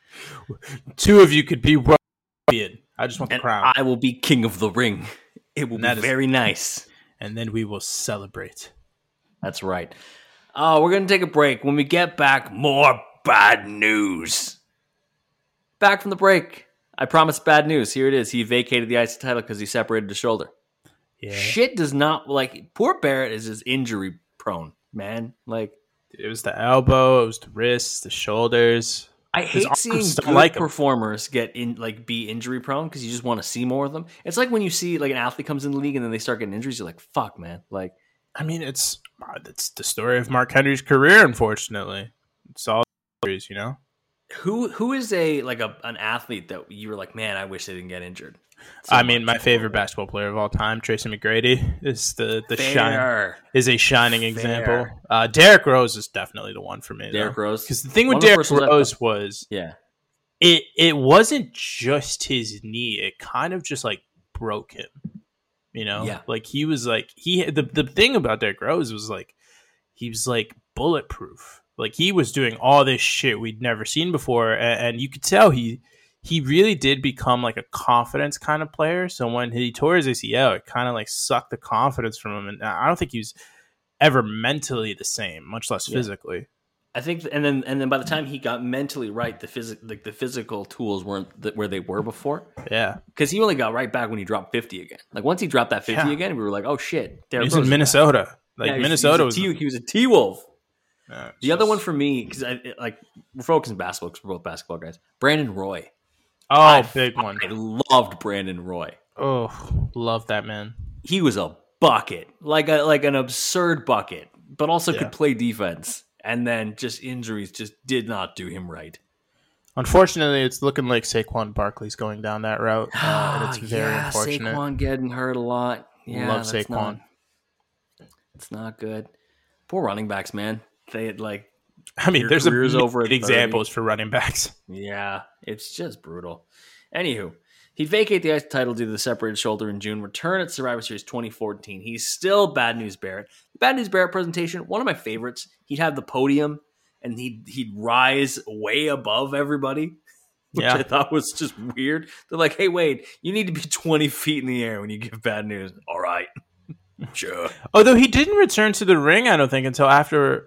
2 of you could be world champion. I just want the crown. I will be king of the ring. It will be very nice. And then we will celebrate. That's right. We're going to take a break. When we get back, more bad news. Back from the break. I promised bad news. Here it is. He vacated the IC title because he separated his shoulder. Yeah. Shit does not, poor Barrett is just injury prone, man. It was the elbow, it was the wrists, the shoulders. I hate seeing good performers be injury prone because you just want to see more of them. It's like when you see an athlete comes in the league and then they start getting injuries, you're like, fuck, man. It's the story of Mark Henry's career, unfortunately. It's all injuries, you know? Who is an athlete that you were like, man, I wish they didn't get injured? My favorite basketball player of all time, Tracy McGrady, is a shining example. Derrick Rose is definitely the one for me. Derrick Rose, because the thing with Derrick Rose was, it wasn't just his knee; it kind of just broke him. You know, he was the thing about Derrick Rose was he was bulletproof. He was doing all this shit we'd never seen before, and you could tell he really did become a confidence kind of player. So when he tore his ACL, it kind of sucked the confidence from him, and I don't think he was ever mentally the same, much less physically. I think, and then by the time he got mentally right, the physical tools weren't where they were before. Yeah, because he only got right back when he dropped 50 again. Once he dropped that 50 again, we were like, oh shit, he's in Minnesota. Minnesota he was a T-Wolf. The other one for me, because we're focusing basketball because we're both basketball guys. Brandon Roy. Oh, big one. I loved Brandon Roy. Oh, love that man. He was a bucket, like an absurd bucket, but also could play defense. And then just injuries just did not do him right. Unfortunately, it's looking like Saquon Barkley's going down that route. And it's very unfortunate. Saquon getting hurt a lot. Yeah, love Saquon. It's not good. Poor running backs, man. They had there's over examples for running backs. Yeah, it's just brutal. Anywho, he'd vacate the IC title due to the separated shoulder in June, return at Survivor Series 2014. He's still Bad News Barrett. The Bad News Barrett presentation, one of my favorites. He'd have the podium and he'd rise way above everybody, which I thought was just weird. They're like, hey, Wade, you need to be 20 feet in the air when you give bad news. All right. Sure. Although he didn't return to the ring, I don't think, until after...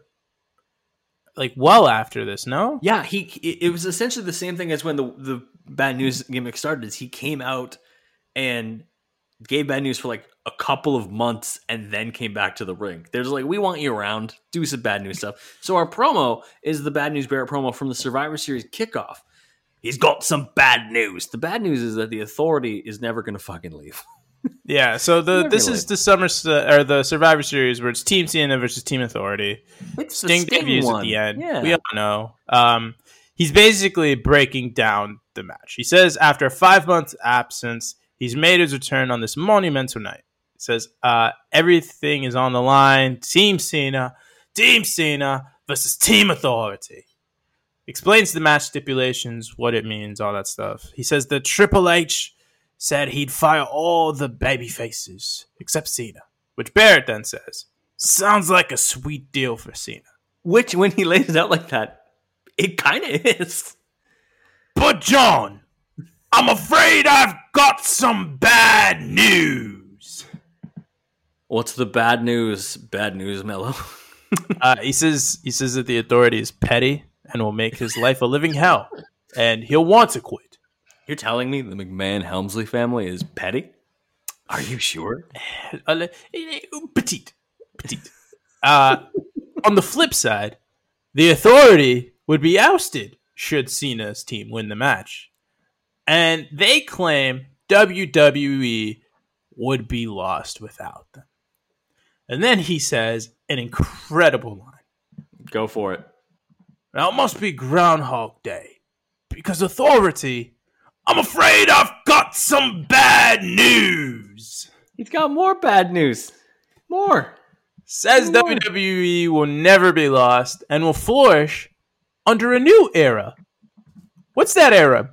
well after this, no? Yeah, it was essentially the same thing as when the Bad News gimmick started. Is he came out and gave Bad News for a couple of months and then came back to the ring. There's we want you around, do some Bad News stuff. So our promo is the Bad News Barrett promo from the Survivor Series kickoff. He's got some bad news. The bad news is that the Authority is never going to fucking leave. Yeah, so this is the the Survivor Series where it's Team Cena versus Team Authority. It's Sting the debuts one. at the end. Yeah. We all know. He's basically breaking down the match. He says after a 5 month absence, he's made his return on this monumental night. He says everything is on the line. Team Cena versus Team Authority. Explains the match stipulations, what it means, all that stuff. He says that Triple H said he'd fire all the baby faces except Cena, which Barrett then says sounds like a sweet deal for Cena. Which, when he lays it out like that, it kind of is. But John, I'm afraid I've got some bad news. What's the bad news? Bad news, Mello. He says that the Authority is petty and will make his life a living hell, and he'll want to quit. You're telling me the McMahon-Helmsley family is petty? Are you sure? Petite. On the flip side, the Authority would be ousted should Cena's team win the match. And they claim WWE would be lost without them. And then he says an incredible line. Go for it. Now it must be Groundhog Day. Because Authority, I'm afraid I've got some bad news. He's got more bad news. More. Says WWE will never be lost and will flourish under a new era. What's that era?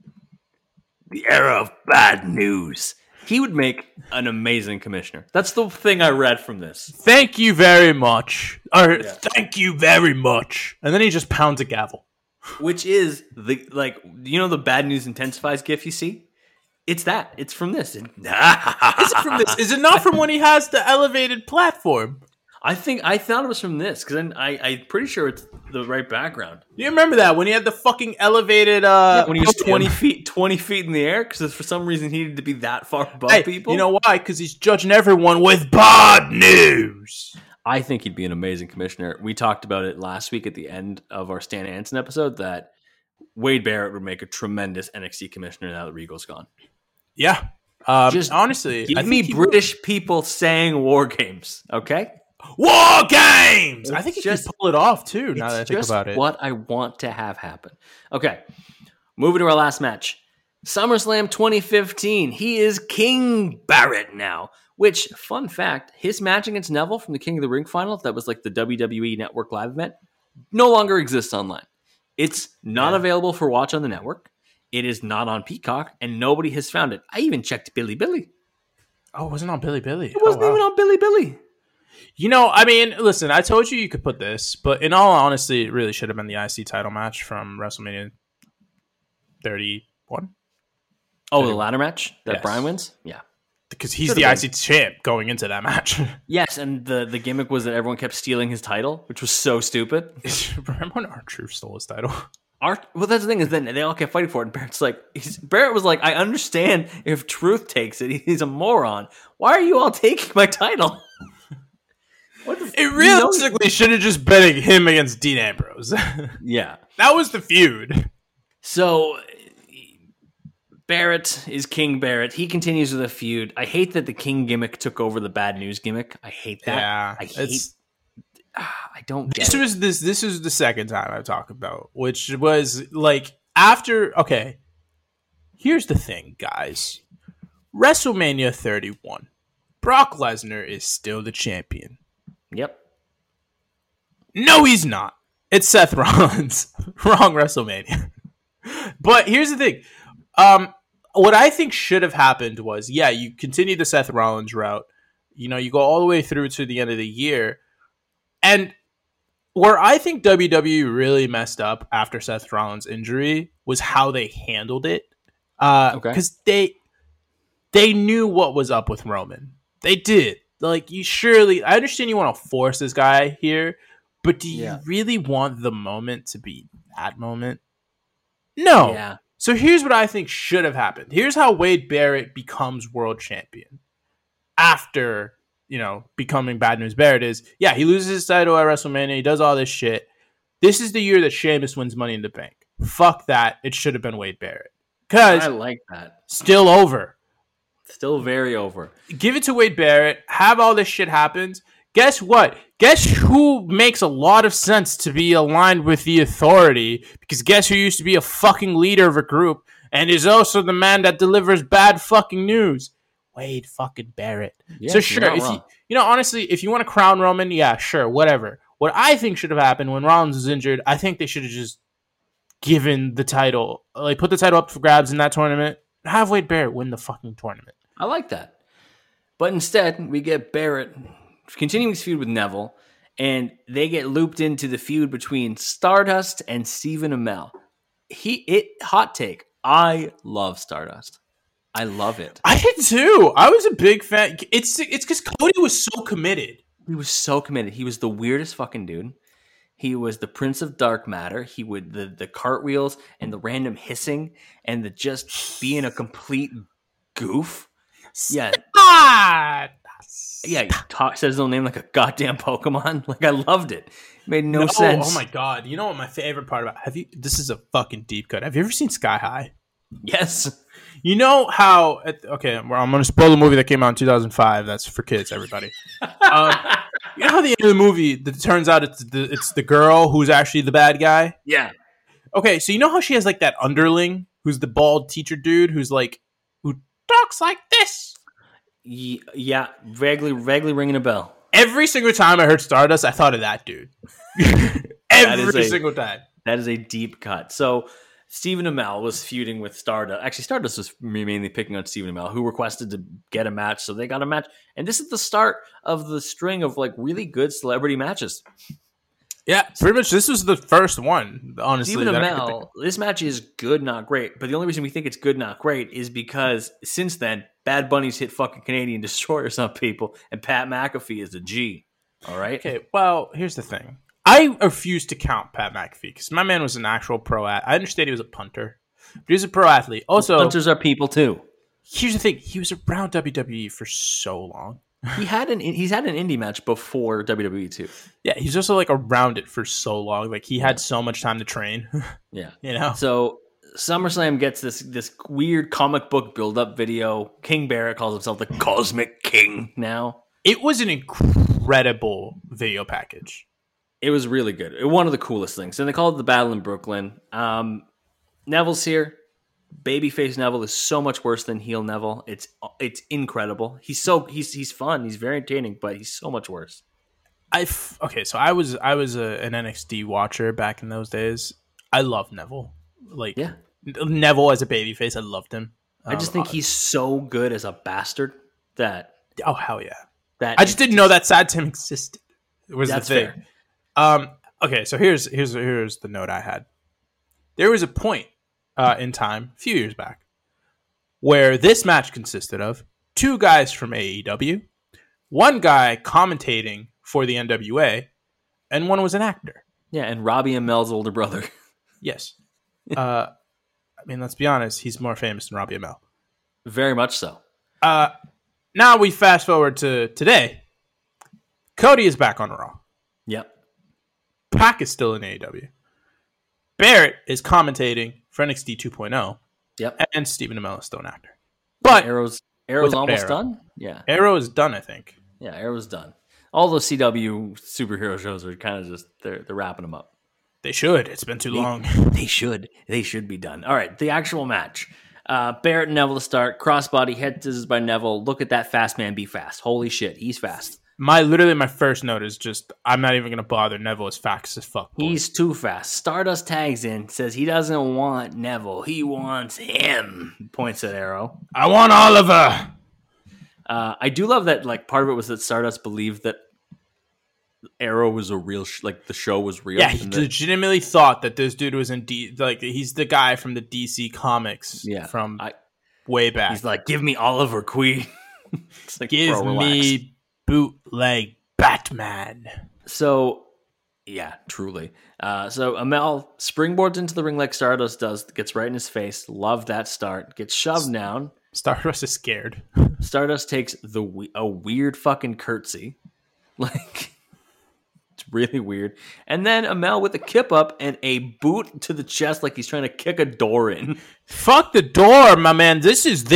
The era of bad news. He would make an amazing commissioner. That's the thing I read from this. Thank you very much. Thank you very much. And then he just pounds a gavel. Which is the bad news intensifies gif you see? It's that. It's from this. Is it from this? Is it not from when he has the elevated platform? I thought it was from this because I'm pretty sure it's the right background. You remember that when he had the fucking elevated? When he was 20 feet in the air because for some reason he needed to be that far above people. You know why? Because he's judging everyone with bad news. I think he'd be an amazing commissioner. We talked about it last week at the end of our Stan Hansen episode that Wade Barrett would make a tremendous NXT commissioner now that Regal's gone. Yeah. Just honestly, give me British people saying war games, okay? War games! I think he can pull it off, too, now that I think about it. It's what I want to have happen. Okay, moving to our last match. SummerSlam 2015. He is King Barrett now. Which, fun fact, his match against Neville from the King of the Ring final, that was like the WWE Network live event, no longer exists online. It's not available for watch on the network. It is not on Peacock, and nobody has found it. I even checked Billy. Oh, it wasn't on Billy. It wasn't even on Billy. You know, I mean, listen, I told you could put this, but in all honesty, it really should have been the IC title match from WrestleMania 31. Oh, the ladder match that Bryan wins? Yeah. Because he's the IC champ going into that match. Yes, and the gimmick was that everyone kept stealing his title, which was so stupid. Remember when R-Truth stole his title? Well, that's the thing is then they all kept fighting for it, and Barrett was like, I understand if Truth takes it. He's a moron. Why are you all taking my title? It realistically should have just been him against Dean Ambrose. Yeah. That was the feud. So Barrett is King Barrett. He continues with the feud. I hate that the King gimmick took over the bad news gimmick. I hate that. Yeah. I don't get it. This is the second time I've talked about, which was like after. Okay, here's the thing, guys. WrestleMania 31. Brock Lesnar is still the champion. Yep. No, he's not. It's Seth Rollins. Wrong WrestleMania. But here's the thing. What I think should have happened was, you continue the Seth Rollins route. You know, you go all the way through to the end of the year. And where I think WWE really messed up after Seth Rollins' injury was how they handled it. Because they knew what was up with Roman. They did. Like, I understand you want to force this guy here, but do you really want the moment to be that moment? No. Yeah. So here's what I think should have happened. Here's how Wade Barrett becomes world champion. After, becoming Bad News Barrett is, he loses his title at WrestleMania. He does all this shit. This is the year that Sheamus wins Money in the Bank. Fuck that. It should have been Wade Barrett. Because I like that. Still over. Still very over. Give it to Wade Barrett. Have all this shit happen. Guess what? Guess who makes a lot of sense to be aligned with the authority? Because guess who used to be a fucking leader of a group and is also the man that delivers bad fucking news? Wade fucking Barrett. Yeah, so sure, if honestly, if you want to crown Roman, yeah, sure, whatever. What I think should have happened when Rollins was injured, I think they should have just given the title, like put the title up for grabs in that tournament, have Wade Barrett win the fucking tournament. I like that. But instead, we get Barrett continuing his feud with Neville, and they get looped into the feud between Stardust and Stephen Amell. Hot take. I love Stardust. I love it. I did too. I was a big fan. It's because Cody was so committed. He was so committed. He was the weirdest fucking dude. He was the Prince of Dark Matter. He would the cartwheels and the random hissing and the just being a complete goof. Yeah. Yeah, he says his own name like a goddamn Pokemon. Like, I loved it. It made no sense. Oh my god. You know what my favorite part about this is a fucking deep cut. Have you ever seen Sky High? Yes. You know how I'm going to spoil the movie that came out in 2005. That's for kids, everybody. You know how the end of the movie, it turns out it's the girl who's actually the bad guy? Yeah. Okay, so you know how she has like that underling who's the bald teacher dude who talks like this? Yeah, vaguely ringing a bell. Every single time I heard Stardust, I thought of that dude. Every single time. That is a deep cut. So Stephen Amell was feuding with Stardust. Actually, Stardust was mainly picking on Stephen Amell, who requested to get a match, so they got a match. And this is the start of the string of like really good celebrity matches. Yeah, pretty much this was the first one, honestly. Stephen Amell, this match is good, not great. But the only reason we think it's good, not great, is because since then, Bad Bunny's hit fucking Canadian Destroyers on people, and Pat McAfee is a G. All right? Okay, well, here's the thing. I refuse to count Pat McAfee because my man was an actual pro athlete. I understand he was a punter, but he was a pro athlete. Also, punters are people too. Here's the thing. He was around WWE for so long. He's had an indie match before WWE too. Yeah, he's also like around it for so long. Like he had so much time to train. Yeah, you know. So SummerSlam gets this weird comic book build-up video. King Barrett calls himself the Cosmic King now. It was an incredible video package. It was really good. One of the coolest things. And they call it the Battle in Brooklyn. Neville's here. Babyface Neville is so much worse than heel Neville. It's incredible. He's fun. He's very entertaining, but he's so much worse. So I was an NXT watcher back in those days. I love Neville. Neville as a babyface, I loved him. I just think he's so good as a bastard that. Oh hell yeah! I just didn't know that side to him existed. Was the thing. Fair. Okay, so here's the note I had. There was a point in time, a few years back, where this match consisted of two guys from AEW, one guy commentating for the NWA, and one was an actor. Yeah, and Robbie Amell's older brother. Yes. I mean, let's be honest, he's more famous than Robbie Amell. Very much so. Now we fast forward to today. Cody is back on Raw. Yep. Pac is still in AEW. Barrett is commentating for NXT 2.0. Yep. And Stephen Amell is still an actor. But Arrow's almost done? Yeah. Arrow is done, I think. Yeah, Arrow's done. All those CW superhero shows are kind of just they're wrapping them up. They should. It's been too long. They should. They should be done. All right, the actual match. Barrett and Neville to start. Crossbody, head scissors by Neville. Look at that fast man be fast. Holy shit, he's fast. My first note is just, I'm not even going to bother. Neville is fast as fuck. Boy. He's too fast. Stardust tags in, says he doesn't want Neville. He wants him. Points at Arrow. I want Oliver. I do love that, like, part of it was that Stardust believed that Arrow was a real, the show was real. Yeah, he legitimately thought that this dude was he's the guy from the DC comics from way back. He's like, give me Oliver Queen. Like, give me bootleg Batman. So, yeah, truly. So Amell springboards into the ring like Stardust does, gets right in his face. Love that start. Gets shoved down. Stardust is scared. Stardust takes a weird fucking curtsy. Like, it's It's really weird. And then Amel with a kip up and a boot to the chest like he's trying to kick a door in. Fuck the door, my man. This is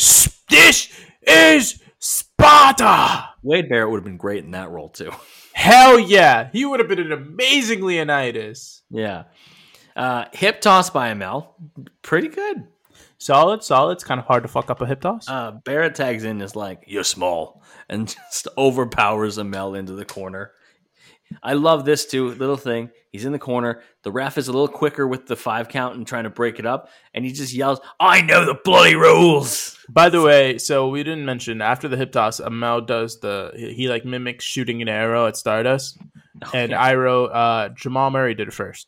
Sparta. Wade Barrett would have been great in that role too. Hell yeah. He would have been an amazing Leonidas. Yeah. Hip toss by Amel. Pretty good. Solid. It's kind of hard to fuck up a hip toss. Barrett tags in is like, you're small, and just overpowers Amel into the corner. I love this too. Little thing. He's in the corner. The ref is a little quicker with the 5 count and trying to break it up. And he just yells, I know the bloody rules. By the way, so we didn't mention after the hip toss, Amel does he like mimics shooting an arrow at Stardust. And I wrote, Jamal Murray did it first.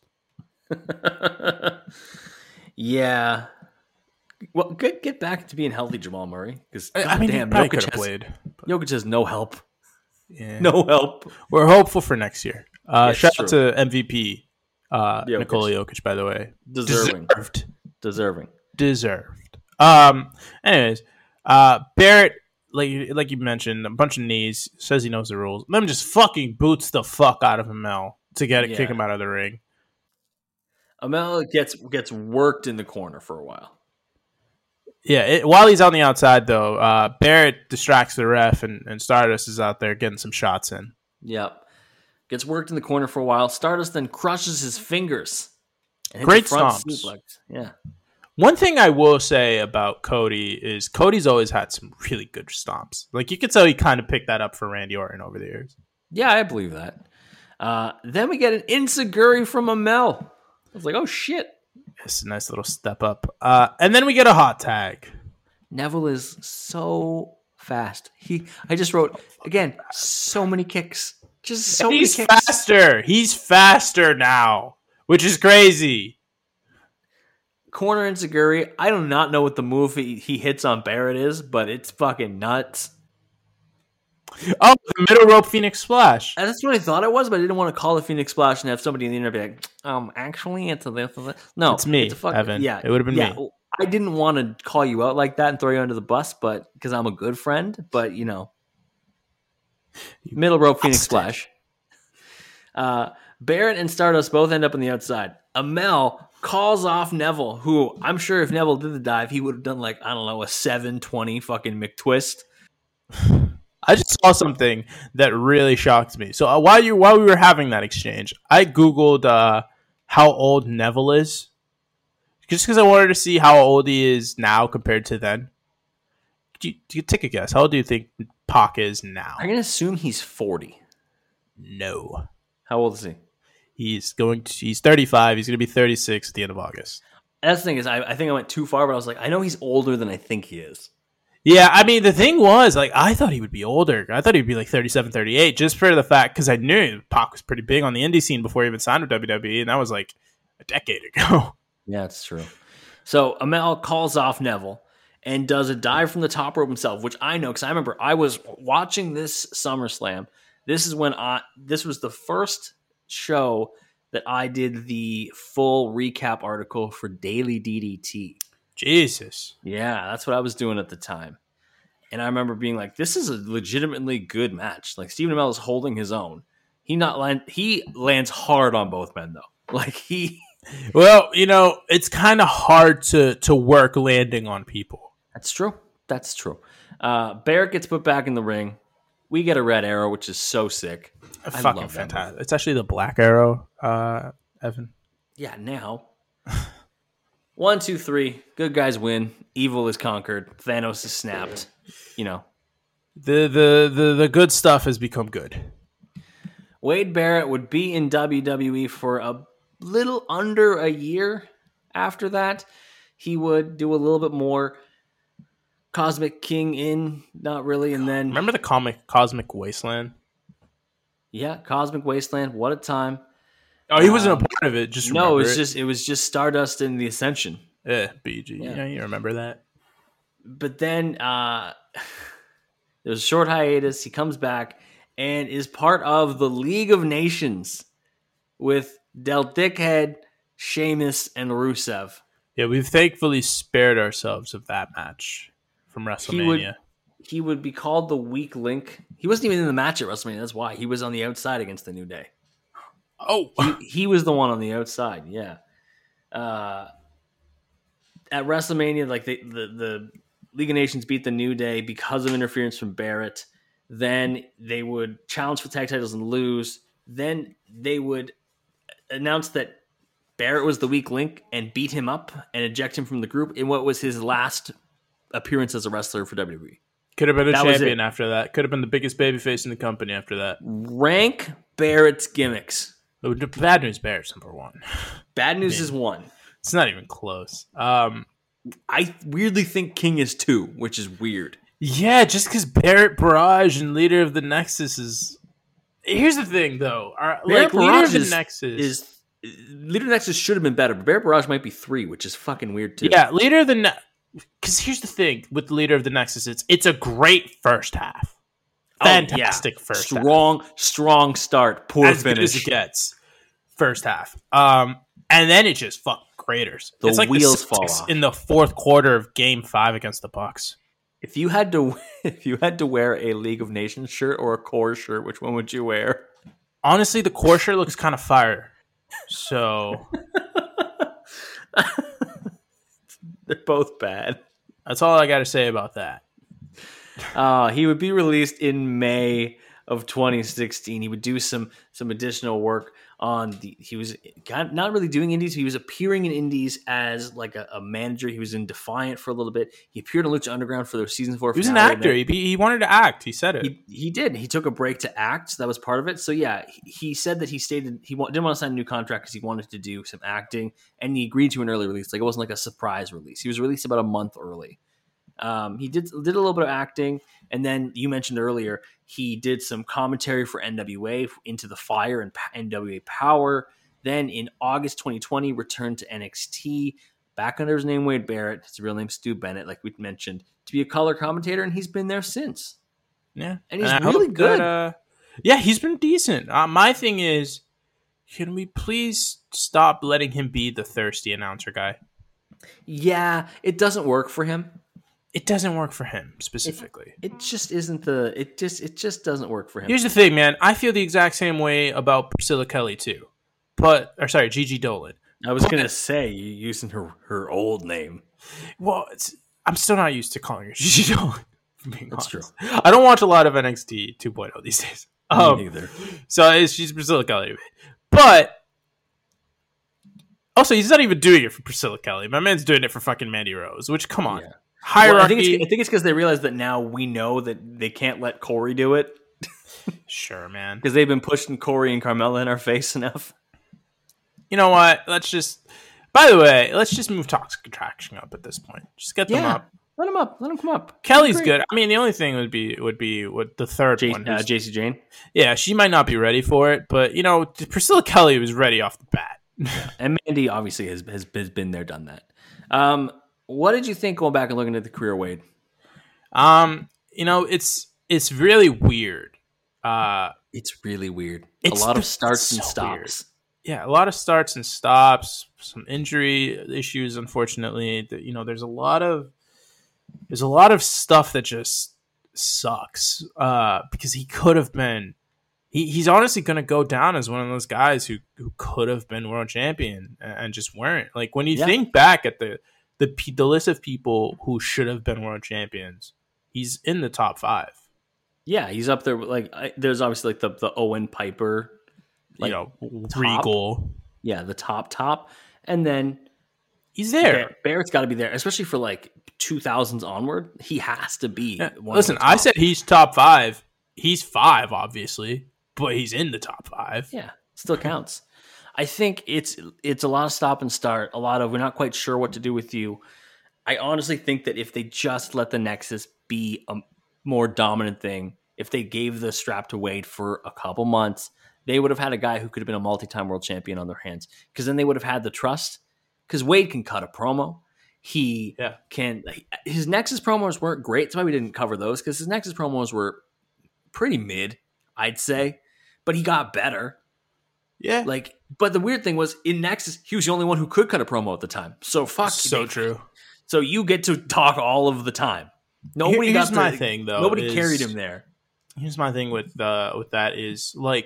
Yeah. Well, get back to being healthy, Jamal Murray. Because damn, Jokic has no help. Yeah. No help. We're hopeful for next year. Shout out true. to MVP Nikola Jokic, by the way. Deserving. Anyways, Barrett, like you mentioned, a bunch of knees, says he knows the rules. Then just fucking boots the fuck out of Amel to kick him out of the ring. Amel gets worked in the corner for a while. Yeah, while he's on the outside, though, Barrett distracts the ref, and Stardust is out there getting some shots in. Yep. Gets worked in the corner for a while. Stardust then crushes his fingers. Great stomps. Suplex. Yeah. One thing I will say about Cody is Cody's always had some really good stomps. Like, you could tell he kind of picked that up for Randy Orton over the years. Yeah, I believe that. Then we get an Enziguri from Amel. I was like, oh, shit. It's a nice little step up. And then we get a hot tag. Neville is so fast. I just wrote, again, so many kicks. Just so many kicks. He's faster. He's faster now, which is crazy. Corner Enziguri. I do not know what the move he hits on Barrett is, but it's fucking nuts. Oh, the middle rope Phoenix Splash. And that's what I thought it was, but I didn't want to call it Phoenix Splash and have somebody in the internet be like, actually, it's a this. No, it's me, Evan. Yeah, it would have been me. I didn't want to call you out like that and throw you under the bus, but because I'm a good friend, but middle rope Phoenix Splash. Barrett and Stardust both end up on the outside. Amel calls off Neville, who I'm sure if Neville did the dive, he would have done like, I don't know, a 720 fucking McTwist. I just saw something that really shocked me. So while we were having that exchange, I Googled how old Neville is. Just because I wanted to see how old he is now compared to then. Do you take a guess? How old do you think Pac is now? I'm going to assume he's 40. No. How old is he? He's 35. He's going to be 36 at the end of August. That's the thing is, I think I went too far, but I was like, I know he's older than I think he is. Yeah, I mean, the thing was, like, I thought he would be older. I thought he'd be like 37, 38, just for the fact, because I knew Pac was pretty big on the indie scene before he even signed with WWE, and that was like a decade ago. Yeah, it's true. So Amel calls off Neville and does a dive from the top rope himself, which I know, because I remember I was watching this SummerSlam. This was the first show that I did the full recap article for Daily DDT. Jesus. Yeah, that's what I was doing at the time. And I remember being like, this is a legitimately good match. Like, Stephen Amell is holding his own. He lands hard on both men, though. Like, Well, it's kind of hard to work landing on people. That's true. Barrett gets put back in the ring. We get a red arrow, which is so sick. Fucking fantastic. It's actually the black arrow, Evan. Yeah, now. 1, 2, 3. Good guys win. Evil is conquered. Thanos is snapped. The good stuff has become good. Wade Barrett would be in WWE for a little under a year after that. He would do a little bit more. Cosmic King in, not really, and then... Remember the comic Cosmic Wasteland? Yeah, Cosmic Wasteland. What a time. Oh, he wasn't a part of it. It was just Stardust and the Ascension. Yeah, BG. Yeah, you remember that. But then there was a short hiatus. He comes back and is part of the League of Nations with Del Dickhead, Sheamus, and Rusev. Yeah, we've thankfully spared ourselves of that match from WrestleMania. He would be called the weak link. He wasn't even in the match at WrestleMania. That's why. He was on the outside against the New Day. Oh, he was the one on the outside. Yeah. At WrestleMania, like the League of Nations beat the New Day because of interference from Barrett. Then they would challenge for tag titles and lose. Then they would announce that Barrett was the weak link and beat him up and eject him from the group in what was his last appearance as a wrestler for WWE. Could have been a champion after that. Could have been the biggest babyface in the company after that. Rank Barrett's gimmicks. Bad News Barrett's number one. Bad News is 1. It's not even close. I weirdly think King is 2, which is weird. Yeah, just because Barrett Barrage and Leader of the Nexus is... Here's the thing, though. Leader of the Nexus... Leader of the Nexus should have been better, but Barrett Barrage might be 3, which is fucking weird, too. Yeah, Leader of the... Because here's the thing with the Leader of the Nexus. It's a great first half. Fantastic first half. Strong start. Poor finish. Good as it gets. First half. And then it just fucking craters. It's like wheels fall off. In the fourth quarter of Game 5 against the Bucks. If you had to wear a League of Nations shirt or a Core shirt, which one would you wear? Honestly, the Core shirt looks kind of fire. So they're both bad. That's all I got to say about that. He would be released in May of 2016. He would do some additional work on he was not really doing indies. He was appearing in indies as like a manager. He was in Defiant for a little bit. He appeared in Lucha Underground for their season 4 finale. He was an actor. He wanted to act. He said it. He did. He took a break to act. So that was part of it. So yeah, he said that he stated he didn't want to sign a new contract because he wanted to do some acting, and he agreed to an early release. Like it wasn't like a surprise release. He was released about a month early. He did a little bit of acting, and then you mentioned earlier he did some commentary for NWA, Into the Fire, and NWA Power. Then in August 2020, returned to NXT, back under his name Wade Barrett. His real name Stu Bennett, like we mentioned, to be a color commentator, and he's been there since. Yeah, and he's really good. Yeah, he's been decent. My thing is, can we please stop letting him be the thirsty announcer guy? Yeah, it doesn't work for him. It doesn't work for him specifically. It just isn't it just doesn't work for him. Here's the thing, man. I feel the exact same way about Priscilla Kelly too. Gigi Dolan. I was going to say, you're using her old name. Well, I'm still not used to calling her Gigi Dolan. That's true. I don't watch a lot of NXT 2.0 these days. Me neither. So she's Priscilla Kelly. But also, he's not even doing it for Priscilla Kelly. My man's doing it for fucking Mandy Rose, which, come on. Yeah. Hierarchy. Well, I think it's because they realize that now we know that they can't let Corey do it. Sure, man. Because they've been pushing Corey and Carmella in our face enough. You know what? Let's just move Toxic Attraction up at this point. Just get them up. Let them up. Let them come up. Kelly's good. I mean, the only thing would be what the third one. JC Jane. Yeah, she might not be ready for it, but Priscilla Kelly was ready off the bat. Yeah. And Mandy obviously has been there, done that. What did you think going back and looking at the career, Wade? It's really weird. It's really weird. A lot of starts and stops. Weird. Yeah, a lot of starts and stops. Some injury issues, unfortunately. There's a lot of stuff that just sucks. Because he could have been. He's honestly going to go down as one of those guys who could have been world champion and just weren't. Like when you think back at the list of people who should have been world champions, he's in the top 5. Yeah, he's up there. Like, there's obviously like the Owen Piper, Regal. Yeah, the top, and then he's there. Barrett's got to be there, especially for like 2000s onward. He has to be. Yeah. Listen, I said he's top 5. He's 5, obviously, but he's in the top 5. Yeah, still counts. I think it's a lot of stop and start, a lot of we're not quite sure what to do with you. I honestly think that if they just let the Nexus be a more dominant thing, if they gave the strap to Wade for a couple months, they would have had a guy who could have been a multi-time world champion on their hands, because then they would have had the trust, because Wade can cut a promo. He can. His Nexus promos weren't great. That's why we didn't cover those, because his Nexus promos were pretty mid, I'd say, but he got better. Yeah. But the weird thing was, in Nexus, he was the only one who could cut a promo at the time. So true. So you get to talk all of the time. Nobody Here's my thing, though. Nobody carried him there. Here's my thing with that is, like,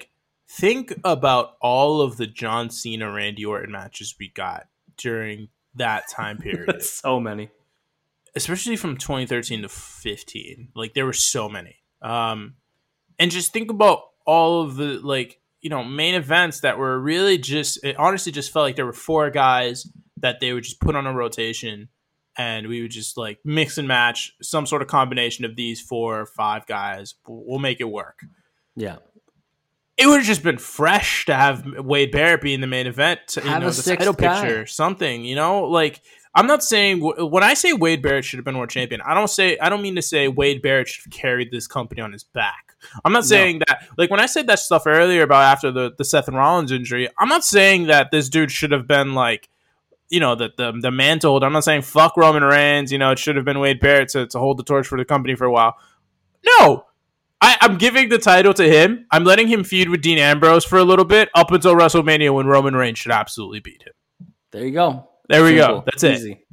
think about all of the John Cena, Randy Orton matches we got during that time period. So many. Especially from 2013 to 15. Like, there were so many. And just think about all of the, like, you know, main events that were really just, it honestly just felt like there were 4 guys that they would just put on a rotation, and we would just, like, mix and match some sort of combination of these 4 or 5 guys. We'll make it work. Yeah. It would have just been fresh to have Wade Barrett be in the main event, you have know, a the title guy. picture, something, you know, like, I'm not saying when I say Wade Barrett should have been world champion, I don't mean to say Wade Barrett should have carried this company on his back. I'm not saying that, like, when I said that stuff earlier about after the Seth Rollins injury, I'm not saying that this dude should have been, like, you know, the mantle. I'm not saying fuck Roman Reigns, you know, it should have been Wade Barrett to hold the torch for the company for a while. No, I'm giving the title to him. I'm letting him feud with Dean Ambrose for a little bit up until WrestleMania, when Roman Reigns should absolutely beat him. There you go. There we go. That's easy.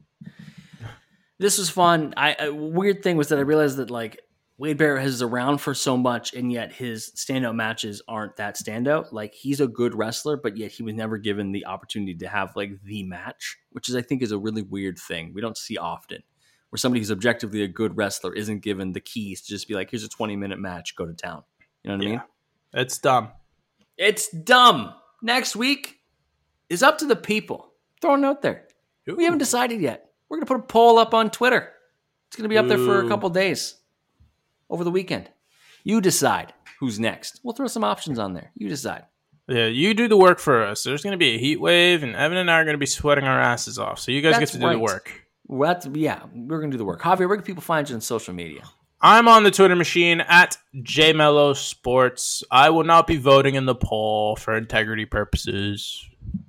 This was fun. Weird thing was that I realized that, like, Wade Barrett is around for so much, and yet his standout matches aren't that standout. Like, he's a good wrestler, but yet he was never given the opportunity to have, like, the match, which I think is a really weird thing. We don't see often where somebody who's objectively a good wrestler isn't given the keys to just be like, here's a 20-minute match, go to town. You know what I mean? It's dumb. It's dumb. Next week is up to the people. Throw a note there. Ooh. We haven't decided yet. We're going to put a poll up on Twitter. It's going to be up there for a couple days over the weekend. You decide who's next. We'll throw some options on there. You decide. Yeah, you do the work for us. There's going to be a heat wave, and Evan and I are going to be sweating our asses off. So you guys get to do the work. We're going to do the work. Javier, where can people find you on social media? I'm on the Twitter machine at JMelloSports. I will not be voting in the poll for integrity purposes.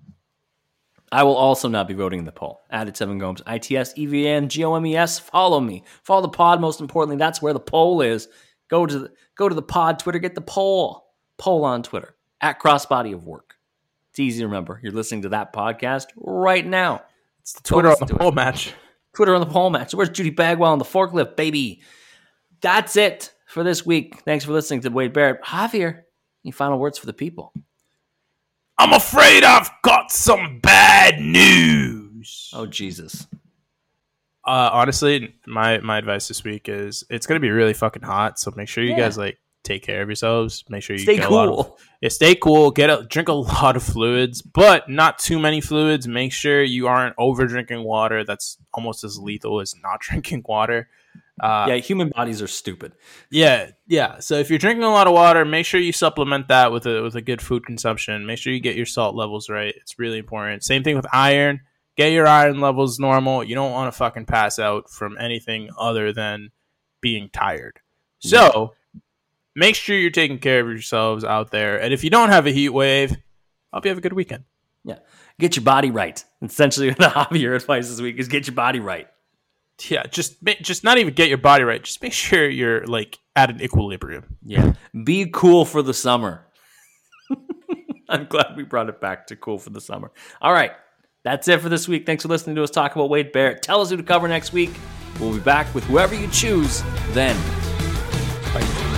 I will also not be voting in the poll. At @7Gomes, ITSEVANGOMES. Follow me. Follow the pod. Most importantly, that's where the poll is. Go to the pod Twitter. Get the poll. Poll on Twitter at Crossbody of Work. It's easy to remember. You're listening to that podcast right now. It's the Twitter on the poll match. Twitter on the poll match. Where's Judy Bagwell on the forklift, baby? That's it for this week. Thanks for listening to Wade Barrett. Javier, any final words for the people? I'm afraid I've got some bad news. Oh, Jesus. Honestly, my advice this week is it's going to be really fucking hot, so make sure you guys, like, take care of yourselves. Make sure you stay cool. Stay cool. Drink a lot of fluids, but not too many fluids. Make sure you aren't over drinking water. That's almost as lethal as not drinking water. Human bodies are stupid. Yeah. So if you're drinking a lot of water, make sure you supplement that with a good food consumption. Make sure you get your salt levels right. It's really important. Same thing with iron. Get your iron levels normal. You don't want to fucking pass out from anything other than being tired. So make sure you're taking care of yourselves out there. And if you don't have a heat wave, I hope you have a good weekend. Yeah. Get your body right. Essentially, the Javier advice this week is get your body right. Yeah, just not even get your body right. Just make sure you're, like, at an equilibrium. Yeah. Be cool for the summer. I'm glad we brought it back to cool for the summer. All right. That's it for this week. Thanks for listening to us talk about Wade Barrett. Tell us who to cover next week. We'll be back with whoever you choose then. Bye.